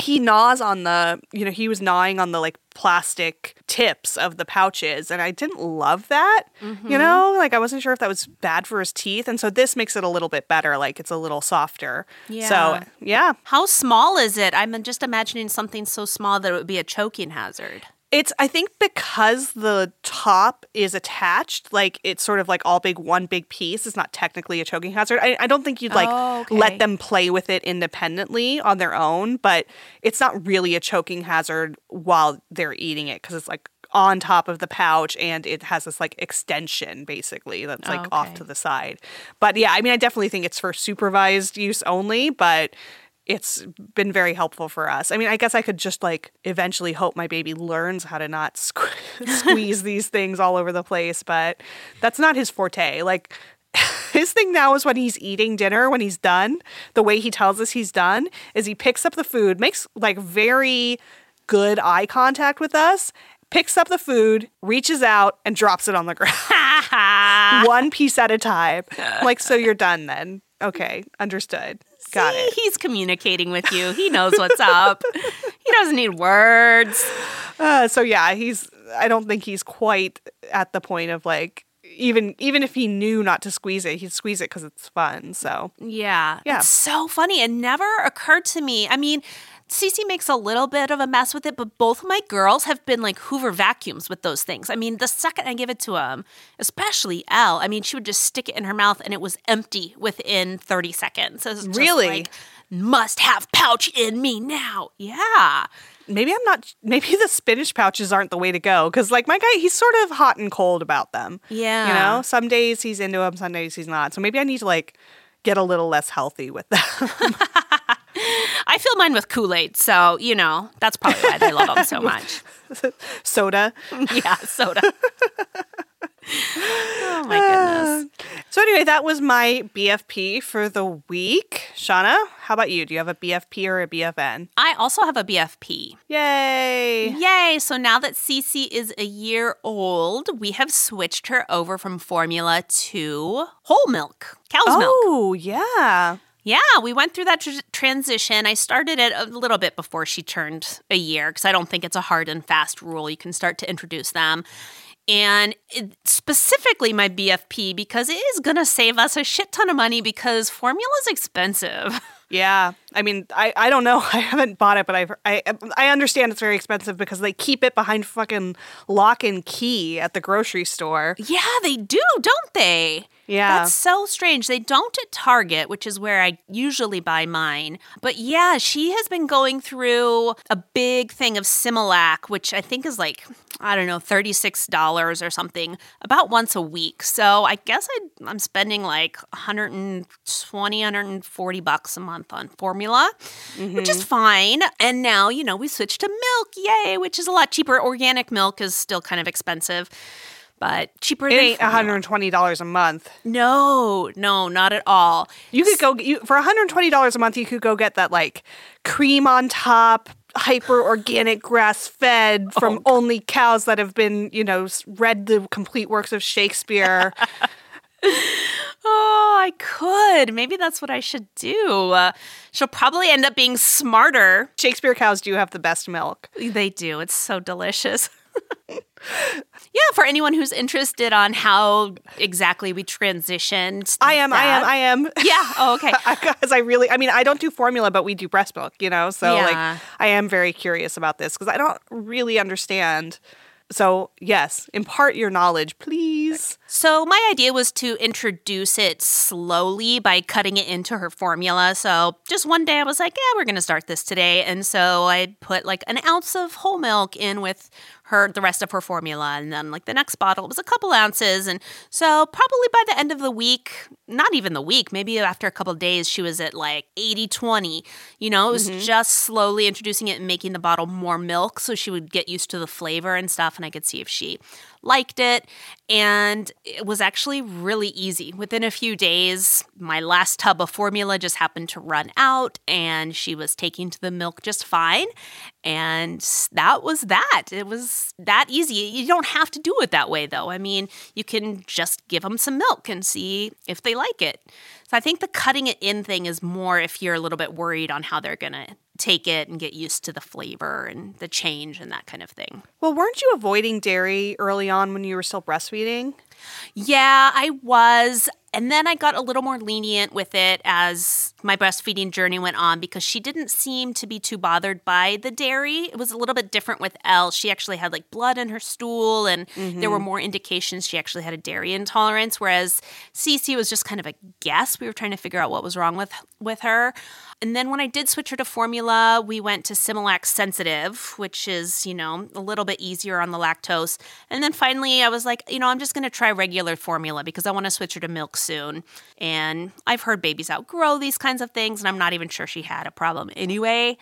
he gnaws on the, you know, he was gnawing on the like plastic tips of the pouches. And I didn't love that, mm-hmm. you know, like I wasn't sure if that was bad for his teeth. And so this makes it a little bit better. Like it's a little softer. Yeah. So yeah. How small is it? I'm just imagining something so small that it would be a choking hazard. It's, I think because the top is attached, like it's sort of like all big, one big piece. It's not technically a choking hazard. I, I don't think you'd like oh, okay. let them play with it independently on their own, but it's not really a choking hazard while they're eating it because it's like on top of the pouch and it has this like extension basically that's like okay. off to the side. But yeah, I mean, I definitely think it's for supervised use only, but it's been very helpful for us. I mean, I guess I could just like eventually hope my baby learns how to not sque- squeeze these things all over the place, but that's not his forte. Like his thing now is when he's eating dinner, when he's done, the way he tells us he's done is he picks up the food, makes like very good eye contact with us, picks up the food, reaches out and drops it on the ground. One piece at a time. Like, so you're done then. Okay, understood. Got See, it. He's communicating with you. He knows what's up. He doesn't need words. Uh, so yeah, he's. I don't think he's quite at the point of like even even if he knew not to squeeze it, he'd squeeze it because it's fun. So yeah, yeah, it's so funny. It never occurred to me. I mean, Cece makes a little bit of a mess with it, but both of my girls have been like Hoover vacuums with those things. I mean, the second I give it to them, especially Elle, I mean, she would just stick it in her mouth and it was empty within thirty seconds. It was just really? Like, must have pouch in me now. Yeah. Maybe I'm not, maybe the spinach pouches aren't the way to go. Because like my guy, he's sort of hot and cold about them. Yeah. You know, some days he's into them, some days he's not. So maybe I need to like get a little less healthy with them. I fill mine with Kool-Aid, so, you know, that's probably why they love them so much. Soda. Yeah, soda. Oh, my goodness. Uh, so anyway, that was my B F P for the week. Shauna, how about you? Do you have a B F P or a B F N? I also have a B F P. Yay. Yay. So now that Cece is a year old, we have switched her over from formula to whole milk, cow's oh, milk. Oh, yeah. Yeah, we went through that tr- transition. I started it a little bit before she turned a year because I don't think it's a hard and fast rule. You can start to introduce them. And it, specifically my B F P because it is going to save us a shit ton of money because formula is expensive. Yeah. I mean, I, I don't know. I haven't bought it, but I've, I I understand it's very expensive because they keep it behind fucking lock and key at the grocery store. Yeah, they do, don't they? Yeah. That's so strange. They don't at Target, which is where I usually buy mine. But yeah, she has been going through a big thing of Similac, which I think is like, I don't know, thirty-six dollars or something, about once a week. So I guess I, I'm spending like one hundred twenty, one hundred forty bucks a month on formula, mm-hmm. which is fine. And now, you know, we switched to milk, yay, which is a lot cheaper. Organic milk is still kind of expensive. But cheaper it than ain't one hundred twenty dollars a month. No, no, not at all. You could go, you, for one hundred twenty dollars a month, you could go get that like cream on top, hyper organic grass fed from oh. only cows that have been, you know, read the complete works of Shakespeare. Oh, I could. Maybe that's what I should do. Uh, she'll probably end up being smarter. Shakespeare cows do have the best milk. They do. It's so delicious. Yeah, for anyone who's interested on how exactly we transitioned. I am, that. I am, I am. Yeah, oh, okay. Because I really, I mean, I don't do formula, but we do breast milk, you know? So, yeah. like, I am very curious about this because I don't really understand. So, yes, impart your knowledge, please. So, my idea was to introduce it slowly by cutting it into her formula. So, just one day I was like, yeah, we're going to start this today. And so, I put like an ounce of whole milk in with her, the rest of her formula. And then like the next bottle was a couple ounces. And so probably by the end of the week, not even the week, maybe after a couple of days, she was at like eighty twenty. You know, it was mm-hmm. just slowly introducing it and making the bottle more milk so she would get used to the flavor and stuff. And I could see if she liked it. And it was actually really easy. Within a few days, my last tub of formula just happened to run out and she was taking to the milk just fine. And that was that. It was that easy. You don't have to do it that way, though. I mean, you can just give them some milk and see if they like it. So I think the cutting it in thing is more if you're a little bit worried on how they're going to take it and get used to the flavor and the change and that kind of thing. Well, weren't you avoiding dairy early on when you were still breastfeeding? Yeah, I was. And then I got a little more lenient with it as my breastfeeding journey went on because she didn't seem to be too bothered by the dairy. It was a little bit different with Elle. She actually had like blood in her stool and mm-hmm. there were more indications she actually had a dairy intolerance, whereas Cece was just kind of a guess. We were trying to figure out what was wrong with, with her. And then when I did switch her to formula, we went to Similac Sensitive, which is, you know, a little bit easier on the lactose. And then finally I was like, you know, I'm just going to try regular formula because I want to switch her to milk soon. And I've heard babies outgrow these kinds of things, and I'm not even sure she had a problem anyway.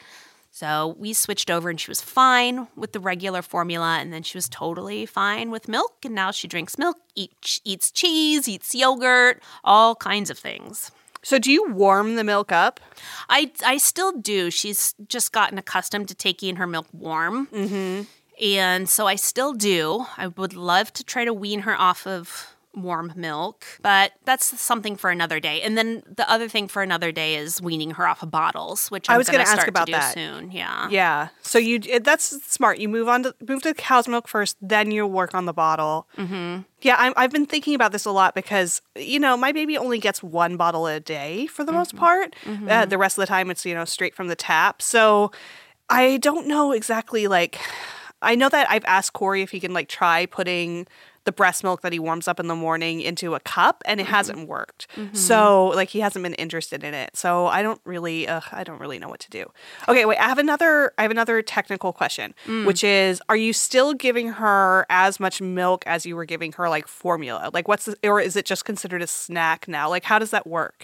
So we switched over and she was fine with the regular formula, and then she was totally fine with milk. And now she drinks milk, eat, eats cheese, eats yogurt, all kinds of things. So do you warm the milk up? I, I still do. She's just gotten accustomed to taking her milk warm. Mm-hmm. And so I still do. I would love to try to wean her off of warm milk, but that's something for another day. And then the other thing for another day is weaning her off of bottles, which I'm I was going to ask start about to do that. soon. Yeah. Yeah. So you that's smart. You move on to move to cow's milk first, then you work on the bottle. Mm-hmm. Yeah, I'm, I've been thinking about this a lot because, you know, my baby only gets one bottle a day for the mm-hmm. most part. Mm-hmm. Uh, the rest of the time it's, you know, straight from the tap. So I don't know exactly, like, I know that I've asked Corey if he can, like, try putting the breast milk that he warms up in the morning into a cup, and it mm-hmm. hasn't worked. Mm-hmm. So, like, he hasn't been interested in it. So I don't really, uh, I don't really know what to do. Okay, wait, I have another, I have another technical question, mm. which is, are you still giving her as much milk as you were giving her, like, formula? Like, what's the, or is it just considered a snack now? Like, how does that work?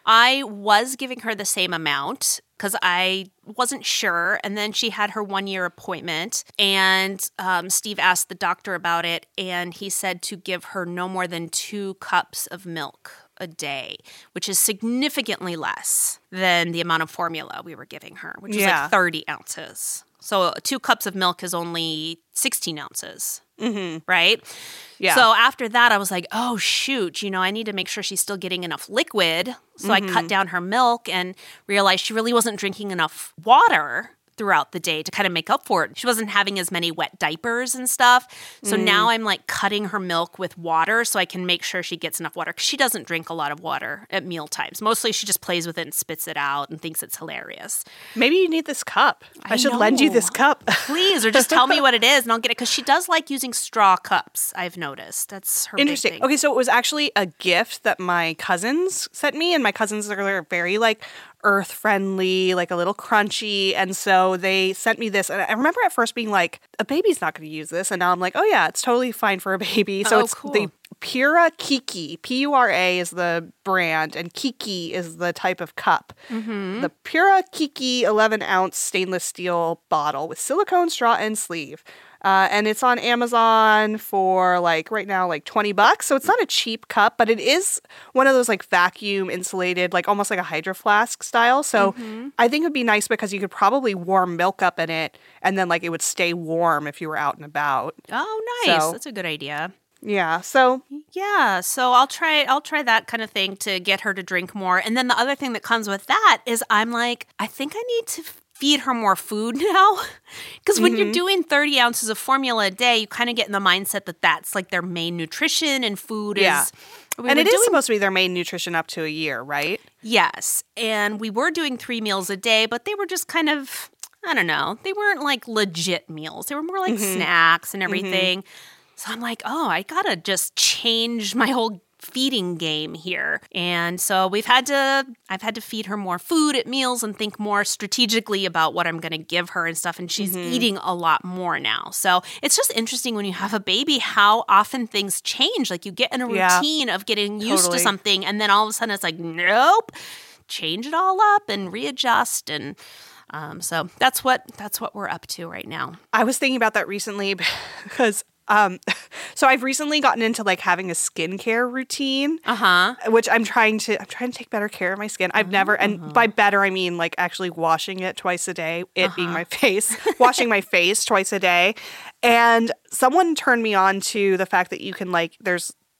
I was giving her the same amount because I wasn't sure. And then she had her one-year appointment, and um, Steve asked the doctor about it, and he said to give her no more than two cups of milk a day, which is significantly less than the amount of formula we were giving her, which is yeah. like thirty ounces. So two cups of milk is only sixteen ounces, mm-hmm. right? Yeah. So after that, I was like, oh, shoot, you know, I need to make sure she's still getting enough liquid. So mm-hmm. I cut down her milk and realized she really wasn't drinking enough water throughout the day to kind of make up for it. She wasn't having as many wet diapers and stuff. So mm. now I'm like cutting her milk with water so I can make sure she gets enough water, because she doesn't drink a lot of water at meal times. Mostly she just plays with it and spits it out and thinks it's hilarious. Maybe you need this cup. I, I should know. lend you this cup. Please, or just tell me what it is and I'll get it, because she does like using straw cups, I've noticed. That's her Interesting. big thing. Okay, so it was actually a gift that my cousins sent me, and my cousins are very like earth friendly, like a little crunchy, and so they sent me this, and I remember at first being like, a baby's not going to use this, and now I'm like, oh yeah, it's totally fine for a baby. So oh, it's cool. the Pura Kiki. P U R A is the brand, and Kiki is the type of cup. Mm-hmm. The Pura Kiki eleven ounce stainless steel bottle with silicone straw and sleeve. Uh, and it's on Amazon for like right now, like twenty bucks. So it's not a cheap cup, but it is one of those like vacuum insulated, like almost like a Hydro Flask style. So mm-hmm. I think it would be nice because you could probably warm milk up in it, and then like it would stay warm if you were out and about. Oh, nice. So, that's a good idea. Yeah. So yeah. So I'll try, I'll try that kind of thing to get her to drink more. And then the other thing that comes with that is I'm like, I think I need to feed her more food now, because when mm-hmm. you're doing thirty ounces of formula a day, you kind of get in the mindset that that's like their main nutrition, and food yeah. is we and it doing, is supposed to be their main nutrition up to a year, right? Yes. And we were doing three meals a day, but they were just kind of, I don't know, they weren't like legit meals. They were more like mm-hmm. snacks and everything. Mm-hmm. So I'm like, oh, I gotta just change my whole feeding game here. And so we've had to, I've had to feed her more food at meals and think more strategically about what I'm going to give her and stuff. And she's mm-hmm. eating a lot more now. So it's just interesting when you have a baby, how often things change. Like you get in a routine yeah, of getting used totally. to something, and then all of a sudden it's like, nope, change it all up and readjust. And um, so that's what, that's what we're up to right now. I was thinking about that recently because Um, so I've recently gotten into like having a skincare routine, uh-huh. which I'm trying to, I'm trying to take better care of my skin. I've uh-huh. never, and by better, I mean like actually washing it twice a day, it uh-huh. being my face, washing my face twice a day. And someone turned me on to the fact that you can like, there's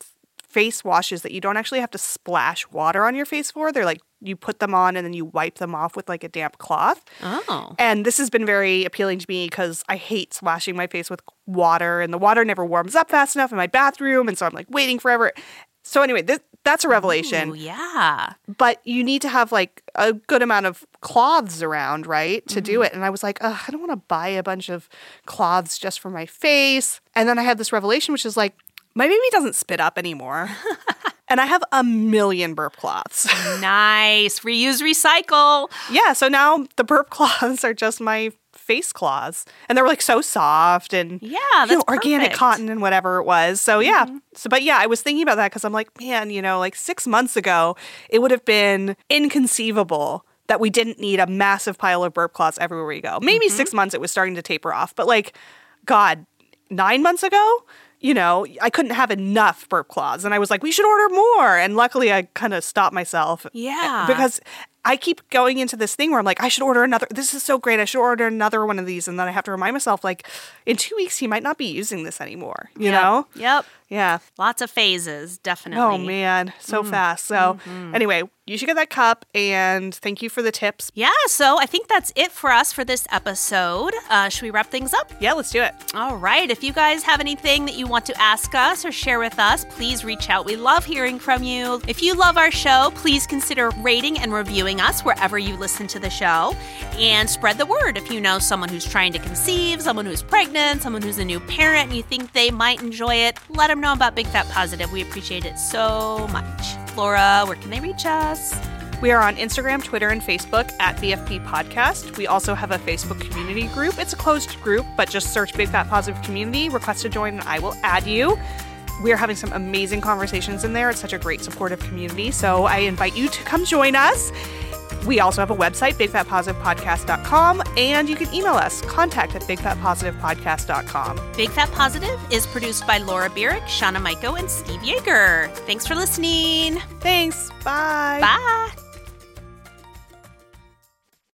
face washes that you don't actually have to splash water on your face for. They're like, you put them on and then you wipe them off with like a damp cloth. Oh. And this has been very appealing to me because I hate splashing my face with water, and the water never warms up fast enough in my bathroom. And so I'm like waiting forever. So anyway, this, that's a revelation. Ooh, yeah. But you need to have like a good amount of cloths around, right, to mm-hmm. do it. And I was like, I don't want to buy a bunch of cloths just for my face. And then I had this revelation, which is like, my baby doesn't spit up anymore. And I have a million burp cloths. Nice. Reuse, recycle. Yeah. So now the burp cloths are just my face cloths. And they were like so soft and yeah, that's you know, organic perfect. cotton and whatever it was. So yeah. Mm-hmm. So, but yeah, I was thinking about that because I'm like, man, you know, like six months ago, it would have been inconceivable that we didn't need a massive pile of burp cloths everywhere we go. Maybe mm-hmm. six months it was starting to taper off. But like, God, nine months ago, you know, I couldn't have enough burp cloths. And I was like, we should order more. And luckily I kind of stopped myself. Yeah. Because I keep going into this thing where I'm like, I should order another. This is so great. I should order another one of these. And then I have to remind myself, like, in two weeks, he might not be using this anymore. You yep. know? Yep. Yeah. Lots of phases, definitely. Oh, man. So mm. fast. So mm-hmm. anyway, you should get that cup. And thank you for the tips. Yeah. So I think that's it for us for this episode. Uh, should we wrap things up? Yeah, let's do it. All right. If you guys have anything that you want to ask us or share with us, please reach out. We love hearing from you. If you love our show, please consider rating and reviewing us wherever you listen to the show, and spread the word. If you know someone who's trying to conceive, someone who's pregnant, someone who's a new parent, and you think they might enjoy it, let them know about Big Fat Positive. We appreciate it so much. Laura, where can they reach us? We are on Instagram, Twitter, and Facebook at B F P Podcast. We also have a Facebook community group. It's a closed group, but just search Big Fat Positive Community, request to join, and I will add you. We are having some amazing conversations in there. It's such a great supportive community, so I invite you to come join us. We also have a website, big fat positive podcast dot com, and you can email us, contact at big fat positive podcast dot com. Big Fat Positive is produced by Laura Bierick, Shauna Maiko, and Steve Yeager. Thanks for listening. Thanks. Bye. Bye.